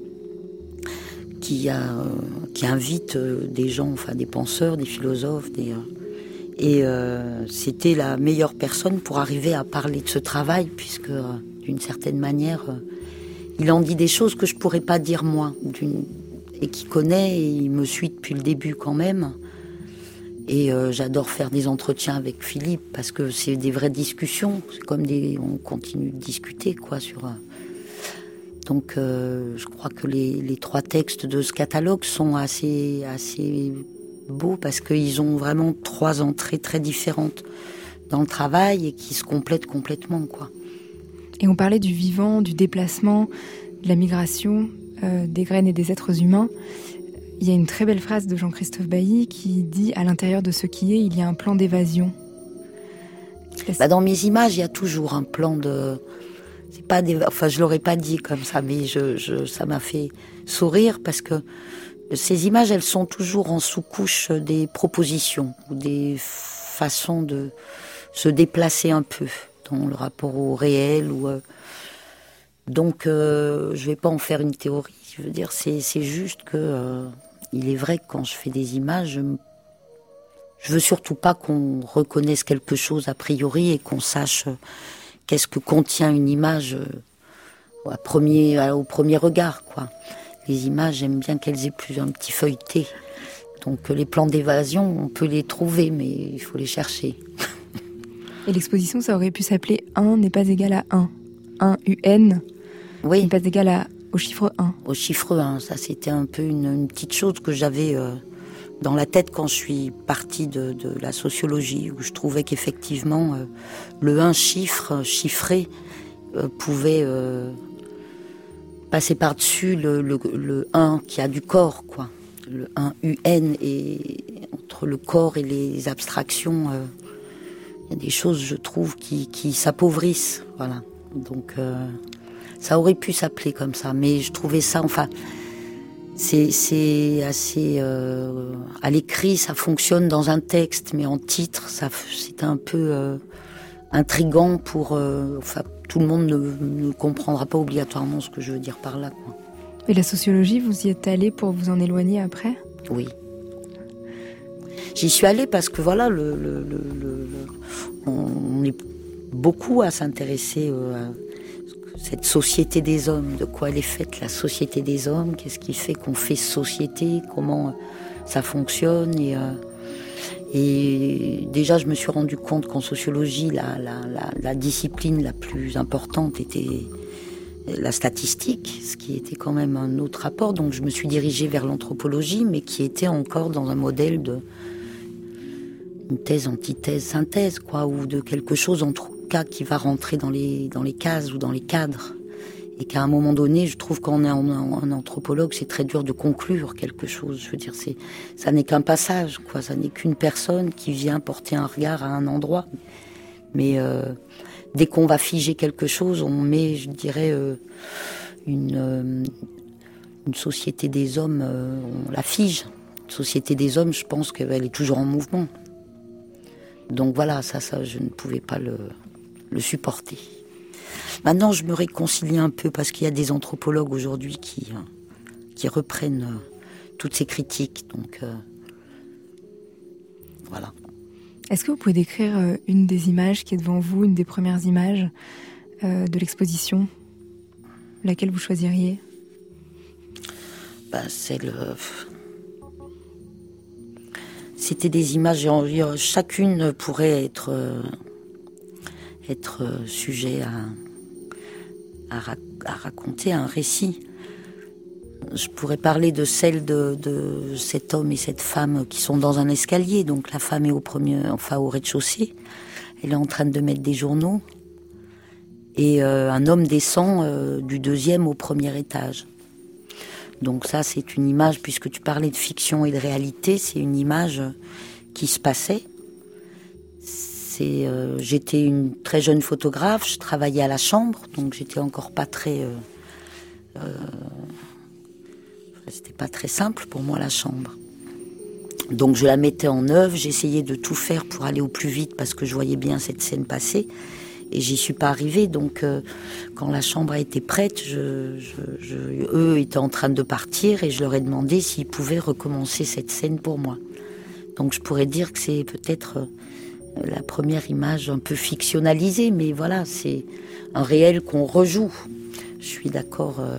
qui, a, euh, qui invite euh, des gens, enfin des penseurs, des philosophes, des, euh, et euh, c'était la meilleure personne pour arriver à parler de ce travail, puisque euh, d'une certaine manière, euh, il en dit des choses que je pourrais pas dire moi, d'une, et qui connaît, et il me suit depuis le début quand même. Et euh, j'adore faire des entretiens avec Philippe, parce que c'est des vraies discussions, c'est comme des, on continue de discuter, quoi, sur... Euh, donc euh, je crois que les, les trois textes de ce catalogue sont assez, assez beaux, parce qu'ils ont vraiment trois entrées très différentes dans le travail, et qui se complètent complètement, quoi. Et on parlait du vivant, du déplacement, de la migration, euh, des graines et des êtres humains. Il y a une très belle phrase de Jean-Christophe Bailly qui dit « À l'intérieur de ce qui est, il y a un plan d'évasion ». Bah dans mes images, il y a toujours un plan de... C'est pas des... Enfin, je l'aurais pas dit comme ça, mais je, je... ça m'a fait sourire, parce que ces images, elles sont toujours en sous-couche des propositions, ou des façons de se déplacer un peu dans le rapport au réel. Ou, euh... Donc, euh, je vais pas en faire une théorie. Je veux dire, c'est, c'est juste que... Euh... Il est vrai que quand je fais des images, je, je veux surtout pas qu'on reconnaisse quelque chose a priori, et qu'on sache qu'est-ce que contient une image à premier, au premier regard, quoi. Les images, j'aime bien qu'elles aient plus un petit feuilleté. Donc les plans d'évasion, on peut les trouver, mais il faut les chercher. Et l'exposition, ça aurait pu s'appeler un n'est pas égal à un. un U N oui. n'est pas égal à... Au chiffre un. Au chiffre un, ça c'était un peu une, une petite chose que j'avais euh, dans la tête quand je suis partie de, de la sociologie, où je trouvais qu'effectivement euh, le un chiffre, chiffré, euh, pouvait euh, passer par-dessus le, le, le un qui a du corps, quoi. Le un U N, et entre le corps et les abstractions, il euh, y a des choses, je trouve, qui, qui s'appauvrissent, voilà. Donc... Euh, ça aurait pu s'appeler comme ça, mais je trouvais ça, enfin, c'est, c'est assez... Euh, à l'écrit, ça fonctionne dans un texte, mais en titre, ça, c'est un peu euh, intriguant pour... Euh, enfin, tout le monde ne, ne comprendra pas obligatoirement ce que je veux dire par là, quoi. Et la sociologie, vous y êtes allé pour vous en éloigner après ? Oui. J'y suis allée parce que, voilà, le, le, le, le, on est beaucoup à s'intéresser... Euh, à, cette société des hommes, de quoi elle est faite, la société des hommes, qu'est-ce qui fait qu'on fait société, comment ça fonctionne. Et, euh, et déjà, je me suis rendu compte qu'en sociologie, la, la, la, la discipline la plus importante était la statistique, ce qui était quand même un autre rapport. Donc je me suis dirigée vers l'anthropologie, mais qui était encore dans un modèle de une thèse, antithèse, synthèse, quoi, ou de quelque chose entre cas qui va rentrer dans les, dans les cases ou dans les cadres. Et qu'à un moment donné, je trouve qu'en un, un anthropologue, c'est très dur de conclure quelque chose. Je veux dire, c'est, ça n'est qu'un passage, quoi. Ça n'est qu'une personne qui vient porter un regard à un endroit. Mais euh, dès qu'on va figer quelque chose, on met, je dirais, euh, une, euh, une société des hommes, euh, on la fige. Une société des hommes, je pense qu'elle est toujours en mouvement. Donc voilà, ça, ça, je ne pouvais pas le... le supporter. Maintenant, je me réconcilie un peu, parce qu'il y a des anthropologues aujourd'hui qui, qui reprennent toutes ces critiques. Donc, euh, voilà. Est-ce que vous pouvez décrire une des images qui est devant vous, une des premières images euh, de l'exposition, laquelle vous choisiriez ? Ben, c'est le... C'était des images, chacune pourrait être... Euh, être sujet à, à, à raconter un récit. Je pourrais parler de celle de, de cet homme et cette femme qui sont dans un escalier. Donc la femme est au premier, enfin au rez-de-chaussée. Elle est en train de mettre des journaux. Et euh, un homme descend euh, du deuxième au premier étage. Donc ça, c'est une image, puisque tu parlais de fiction et de réalité, c'est une image qui se passait. C'est, euh, j'étais une très jeune photographe, je travaillais à la chambre, donc j'étais encore pas très... Euh, euh, c'était pas très simple pour moi, la chambre. Donc je la mettais en œuvre, j'essayais de tout faire pour aller au plus vite, parce que je voyais bien cette scène passer. Et j'y suis pas arrivée, donc euh, quand la chambre a été prête, je, je, je, eux étaient en train de partir et je leur ai demandé s'ils pouvaient recommencer cette scène pour moi. Donc je pourrais dire que c'est peut-être euh, la première image un peu fictionnalisée, mais voilà, c'est un réel qu'on rejoue. Je suis d'accord euh,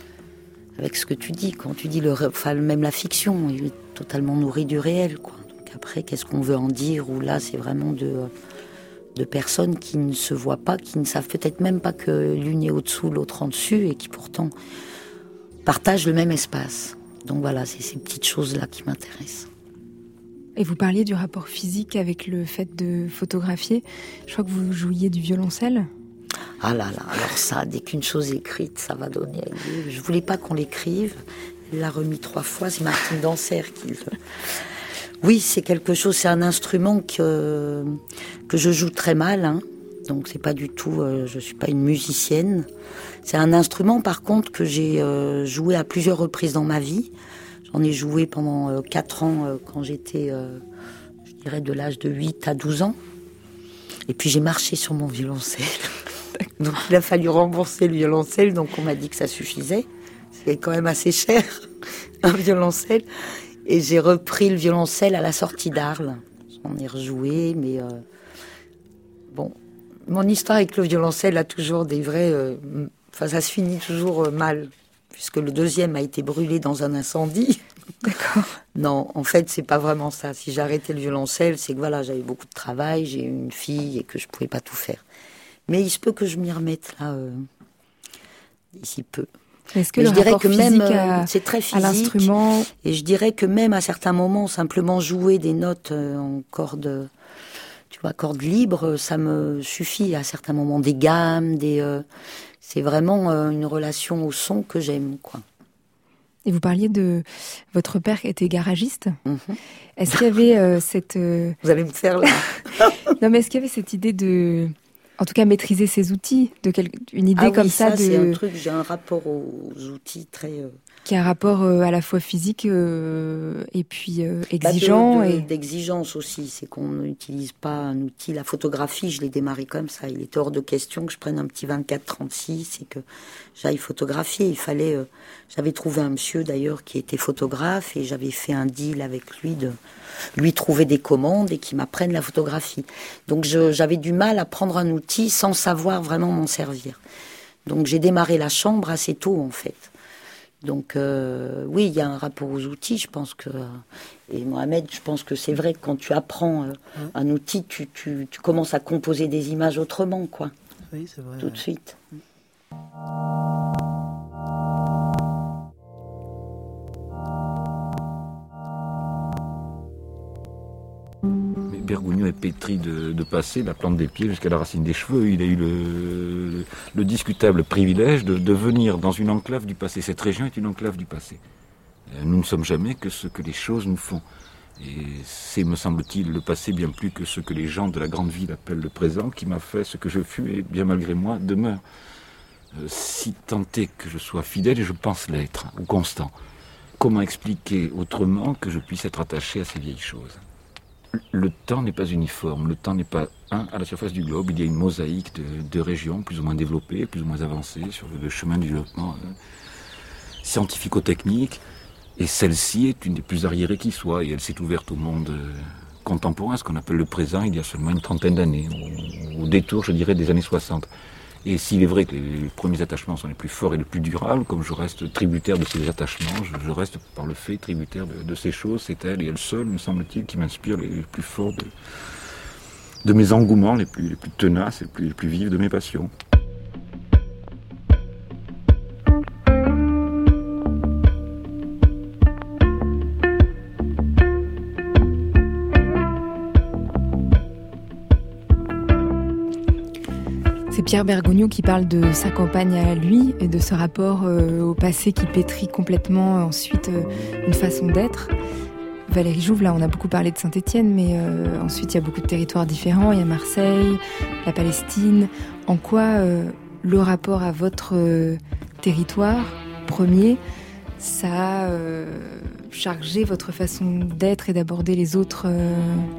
avec ce que tu dis, quand tu dis, le, enfin, même la fiction est totalement nourrie du réel, quoi. Donc après, qu'est-ce qu'on veut en dire, ou là, c'est vraiment de... Euh, de personnes qui ne se voient pas, qui ne savent peut-être même pas que l'une est au-dessous, l'autre en dessus, et qui pourtant partagent le même espace. Donc voilà, c'est ces petites choses-là qui m'intéressent. Et vous parliez du rapport physique avec le fait de photographier. Je crois que vous jouiez du violoncelle. Ah là là, alors ça, dès qu'une chose est écrite, ça va donner... Je voulais pas qu'on l'écrive, elle l'a remis trois fois, c'est Martine Dansaert qui le... Oui, c'est quelque chose, c'est un instrument que, que je joue très mal, hein. Donc c'est pas du tout, euh, je suis pas une musicienne. C'est un instrument par contre que j'ai euh, joué à plusieurs reprises dans ma vie. J'en ai joué pendant euh, quatre ans euh, quand j'étais, euh, je dirais de l'âge de huit à douze ans. Et puis j'ai marché sur mon violoncelle. Donc il a fallu rembourser le violoncelle, donc on m'a dit que ça suffisait. C'est quand même assez cher, un violoncelle. Et j'ai repris le violoncelle à la sortie d'Arles. J'en ai rejoué, mais euh, bon, mon histoire avec le violoncelle a toujours des vrais... Euh, enfin, ça se finit toujours euh, mal, puisque le deuxième a été brûlé dans un incendie. D'accord. Non, en fait, c'est pas vraiment ça. Si j'ai arrêté le violoncelle, c'est que voilà, j'avais beaucoup de travail, j'ai eu une fille et que je pouvais pas tout faire. Mais il se peut que je m'y remette là, euh, d'ici peu. Est-ce que Mais le je dirais rapport que même à, c'est très physique, à l'instrument... et je dirais que même à certains moments, simplement jouer des notes en cordes, tu vois, cordes libres, ça me suffit à certains moments. Des gammes, des, euh, c'est vraiment euh, une relation au son que j'aime, quoi. Et vous parliez de votre père qui était garagiste. Mm-hmm. Est-ce qu'il y avait euh, cette... Euh... Vous allez me faire là. Non, mais est-ce qu'il y avait cette idée de... En tout cas, maîtriser ses outils, de quel... une idée ah comme oui, ça, ça de... c'est un truc, j'ai un rapport aux outils très... Euh... Qui a un rapport euh, à la fois physique euh, et puis euh, exigeant. Bah de, de, et... d'exigence aussi, c'est qu'on n'utilise pas un outil. La photographie, je l'ai démarré comme ça. Il était hors de question que je prenne un petit vingt-quatre trente-six et que j'aille photographier. Il fallait... Euh... J'avais trouvé un monsieur d'ailleurs qui était photographe et j'avais fait un deal avec lui de lui trouver des commandes et qu'il m'apprenne la photographie. Donc je, j'avais du mal à prendre un outil sans savoir vraiment m'en servir. Donc j'ai démarré la chambre assez tôt en fait. Donc euh, oui, il y a un rapport aux outils, je pense que... Et Mohamed, je pense que c'est vrai que quand tu apprends euh, mmh. un outil, tu, tu, tu commences à composer des images autrement, quoi. Oui, c'est vrai. Tout ouais. de suite. Mmh. Bergogneau est pétri de, de passé, la plante des pieds jusqu'à la racine des cheveux. Il a eu le, le, le discutable privilège de, de venir dans une enclave du passé. Cette région est une enclave du passé. Nous ne sommes jamais que ce que les choses nous font. Et c'est, me semble-t-il, le passé bien plus que ce que les gens de la grande ville appellent le présent, qui m'a fait ce que je fus et, bien malgré moi, demeure. Euh, si tant est que je sois fidèle, et je pense l'être, ou constant, comment expliquer autrement que je puisse être attaché à ces vieilles choses ? Le temps n'est pas uniforme, le temps n'est pas un à la surface du globe. Il y a une mosaïque de, de régions plus ou moins développées, plus ou moins avancées sur le chemin du développement euh, scientifico-technique. Et celle-ci est une des plus arriérées qui soit. Et elle s'est ouverte au monde euh, contemporain, ce qu'on appelle le présent, il y a seulement une trentaine d'années, au, au détour, je dirais, des années soixante. Et s'il est vrai que les, les premiers attachements sont les plus forts et les plus durables, comme je reste tributaire de ces attachements, je, je reste par le fait tributaire de, de ces choses. C'est elle et elle seule, me semble-t-il, qui m'inspire les, les plus forts de, de mes engouements, les plus, les plus tenaces et les plus, les plus vifs de mes passions. C'est Pierre Bergogneau qui parle de sa campagne à lui et de ce rapport euh, au passé qui pétrit complètement euh, ensuite euh, une façon d'être. Valérie Jouve, là on a beaucoup parlé de Saint-Étienne, mais euh, ensuite il y a beaucoup de territoires différents. Il y a Marseille, la Palestine. En quoi euh, le rapport à votre euh, territoire premier, ça a euh, chargé votre façon d'être et d'aborder les autres euh, territoires ?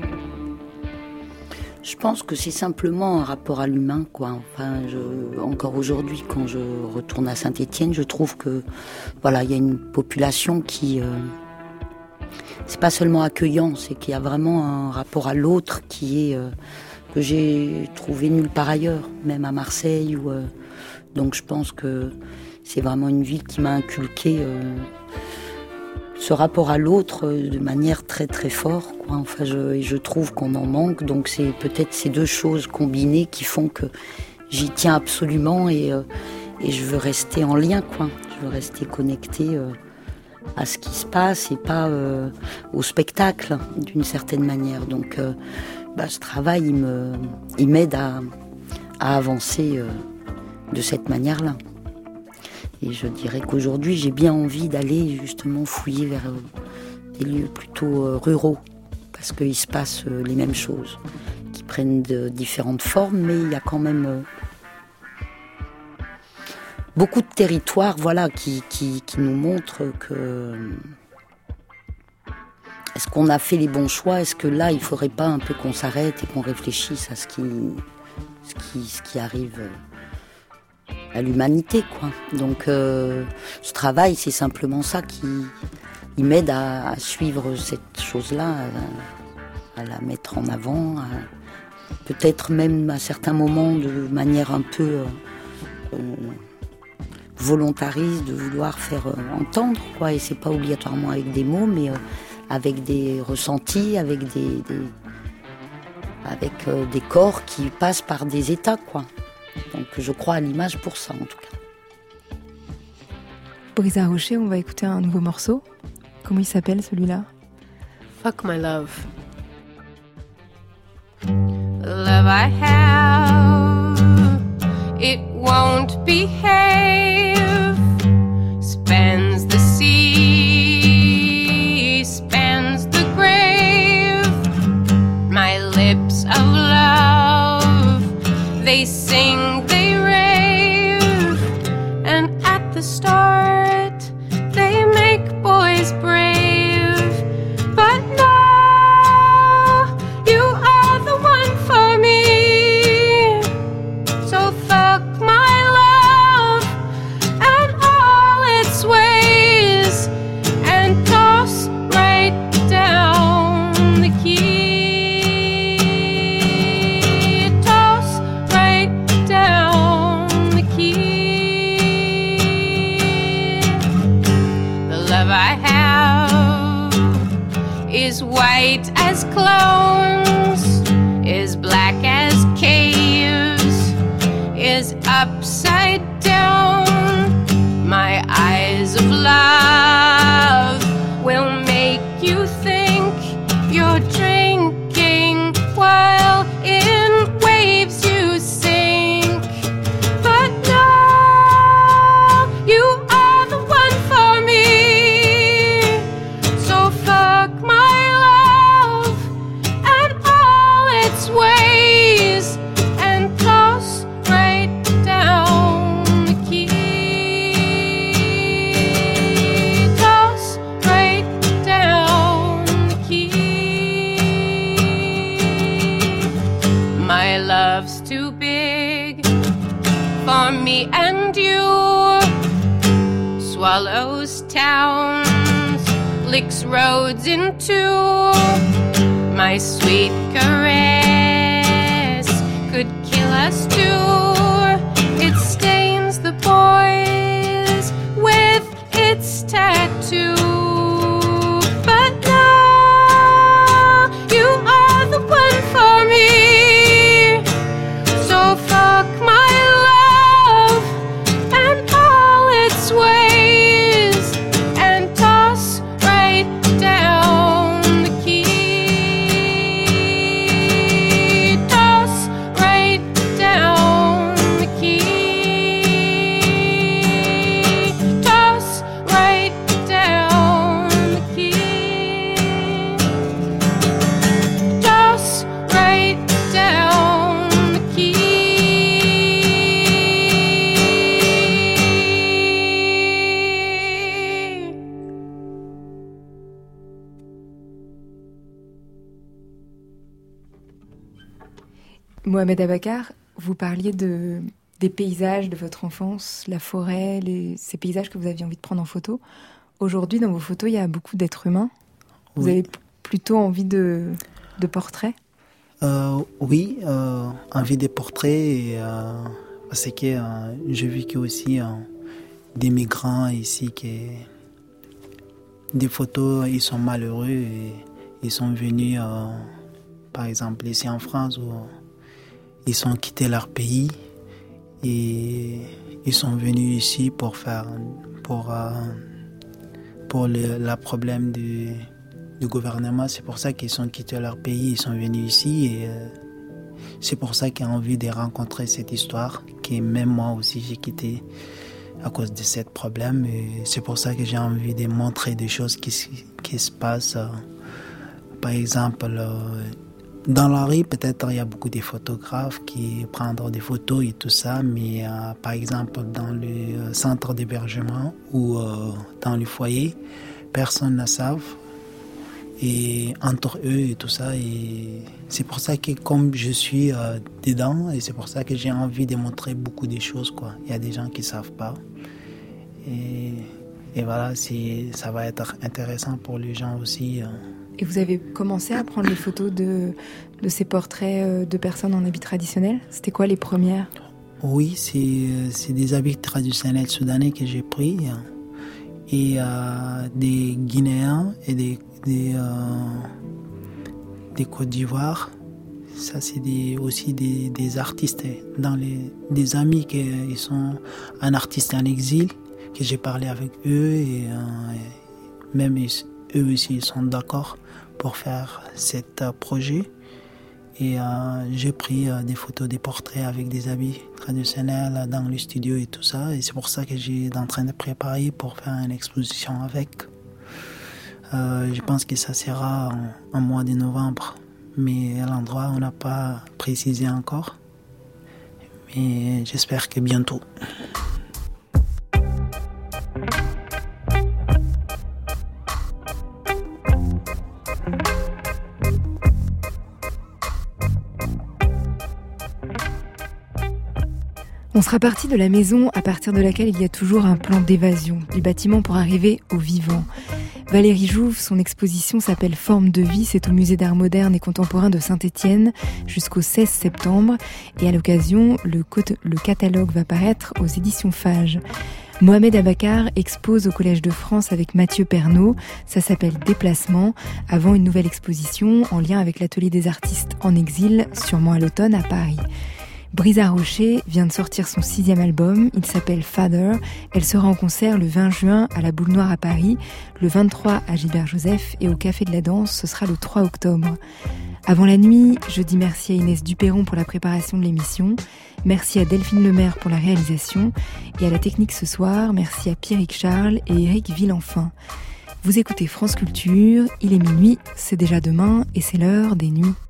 Je pense que c'est simplement un rapport à l'humain, quoi. Enfin, je, encore aujourd'hui, quand je retourne à Saint-Étienne, je trouve que, voilà, il y a une population qui, euh, c'est pas seulement accueillant, c'est qu'il y a vraiment un rapport à l'autre qui est euh, que j'ai trouvé nulle part ailleurs, même à Marseille. Ou, euh, donc, je pense que c'est vraiment une ville qui m'a inculqué euh, ce rapport à l'autre de manière très très forte, quoi. Enfin, je, je trouve qu'on en manque, donc c'est peut-être ces deux choses combinées qui font que j'y tiens absolument et, euh, et je veux rester en lien, quoi. Je veux rester connectée euh, à ce qui se passe et pas euh, au spectacle, d'une certaine manière. Donc, euh, bah, ce travail, il, me, il m'aide à, à avancer euh, de cette manière-là. Et je dirais qu'aujourd'hui, j'ai bien envie d'aller justement fouiller vers euh, des lieux plutôt euh, ruraux, parce qu'il se passe euh, les mêmes choses, qui prennent de différentes formes, mais il y a quand même euh, beaucoup de territoires, voilà, qui, qui, qui nous montrent que euh, est-ce qu'on a fait les bons choix ? Est-ce que là, il ne faudrait pas un peu qu'on s'arrête et qu'on réfléchisse à ce qui, ce qui, ce qui arrive euh, à l'humanité, quoi. Donc, euh, ce travail, c'est simplement ça qui il m'aide à, à suivre cette chose-là, à, à la mettre en avant, à, peut-être même à certains moments de manière un peu euh, euh, volontariste, de vouloir faire euh, entendre, quoi. Et c'est pas obligatoirement avec des mots, mais euh, avec des ressentis, avec des, des avec euh, des corps qui passent par des états, quoi. Donc je crois à l'image pour ça, en tout cas. Brisa Rocher, on va écouter un nouveau morceau. Comment il s'appelle, celui-là ? Fuck My Love. Love I have, it won't behave. Spans the sea, spans the grave. My lips of love, they sing, they rave, and at the start they make boys brave. But now you are the one for me, so fuck my love and all its ways, and toss right down the key. Is white as clones, is black as caves, is upside down. My eyes of love will make you think you're drinking while in waves you sink. But now you are the one for me, so fuck my ways and toss right down the key. Toss right down the key. My love's too big for me and you. Swallows towns, licks roads in two. My sweet caress could kill us too. It stains the boys with its tattoo. But now you are the one for me, so fuck my love and all its ways, and toss right down the key. Toss right down. Mohamed Abakar, vous parliez de, des paysages de votre enfance, la forêt, les, ces paysages que vous aviez envie de prendre en photo. Aujourd'hui, dans vos photos, il y a beaucoup d'êtres humains. Vous oui. avez p- plutôt envie de, de portraits euh, Oui, euh, envie de portraits. Et, euh, parce que euh, j'ai vécu aussi euh, des migrants ici qui... Des photos, ils sont malheureux et ils sont venus, euh, par exemple, ici en France, où ils ont quitté leur pays et ils sont venus ici pour faire, pour, euh, pour le la problème du, du gouvernement. C'est pour ça qu'ils ont quitté leur pays, ils sont venus ici et euh, c'est pour ça qu'ils ont envie de rencontrer cette histoire que même moi aussi j'ai quitté à cause de ce problème. Et c'est pour ça que j'ai envie de montrer des choses qui, qui se passent. Par exemple, dans la rue, peut-être il y a beaucoup de photographes qui prennent des photos et tout ça, mais euh, par exemple dans le centre d'hébergement ou euh, dans le foyer, personne ne savent. Et entre eux et tout ça, et c'est pour ça que comme je suis euh, dedans, et c'est pour ça que j'ai envie de montrer beaucoup de choses, quoi. Il y a des gens qui ne savent pas. Et, et voilà, c'est, ça va être intéressant pour les gens aussi. Euh. Et vous avez commencé à prendre les photos de, de ces portraits de personnes en habits traditionnels ? C'était quoi les premières ? Oui, c'est, c'est des habits traditionnels soudanais que j'ai pris. Et euh, des Guinéens et des Des, euh, des Côte d'Ivoire. Ça, c'est des, aussi des, des artistes, dans les, des amis qui ils sont un artiste en exil, que j'ai parlé avec eux et, euh, et même ils, eux aussi ils sont d'accord pour faire cet euh, projet. Et euh, j'ai pris euh, des photos, des portraits avec des habits traditionnels dans le studio et tout ça. Et c'est pour ça que j'ai en train de préparer pour faire une exposition avec. Euh, je pense que ça sera en, en mois de novembre, mais à l'endroit on n'a pas précisé encore. Mais j'espère que bientôt. On sera parti de la maison à partir de laquelle il y a toujours un plan d'évasion du bâtiment pour arriver au vivant. Valérie Jouve, son exposition s'appelle Forme de vie, c'est au musée d'art moderne et contemporain de Saint-Étienne jusqu'au seize septembre et à l'occasion, le, côte, le catalogue va paraître aux éditions Fage. Mohamed Abakar expose au Collège de France avec Mathieu Pernaut, ça s'appelle Déplacement, avant une nouvelle exposition en lien avec l'atelier des artistes en exil, sûrement à l'automne à Paris. Brisa Rocher vient de sortir son sixième album, il s'appelle Father. Elle sera en concert le vingt juin à la Boule Noire à Paris, le vingt-trois à Gilbert Joseph et au Café de la Danse, ce sera le trois octobre. Avant la nuit, je dis merci à Inès Duperron pour la préparation de l'émission, merci à Delphine Lemaire pour la réalisation et à la technique ce soir, merci à Pierrick Charles et Éric Villenfin. Vous écoutez France Culture, il est minuit, c'est déjà demain et c'est l'heure des nuits.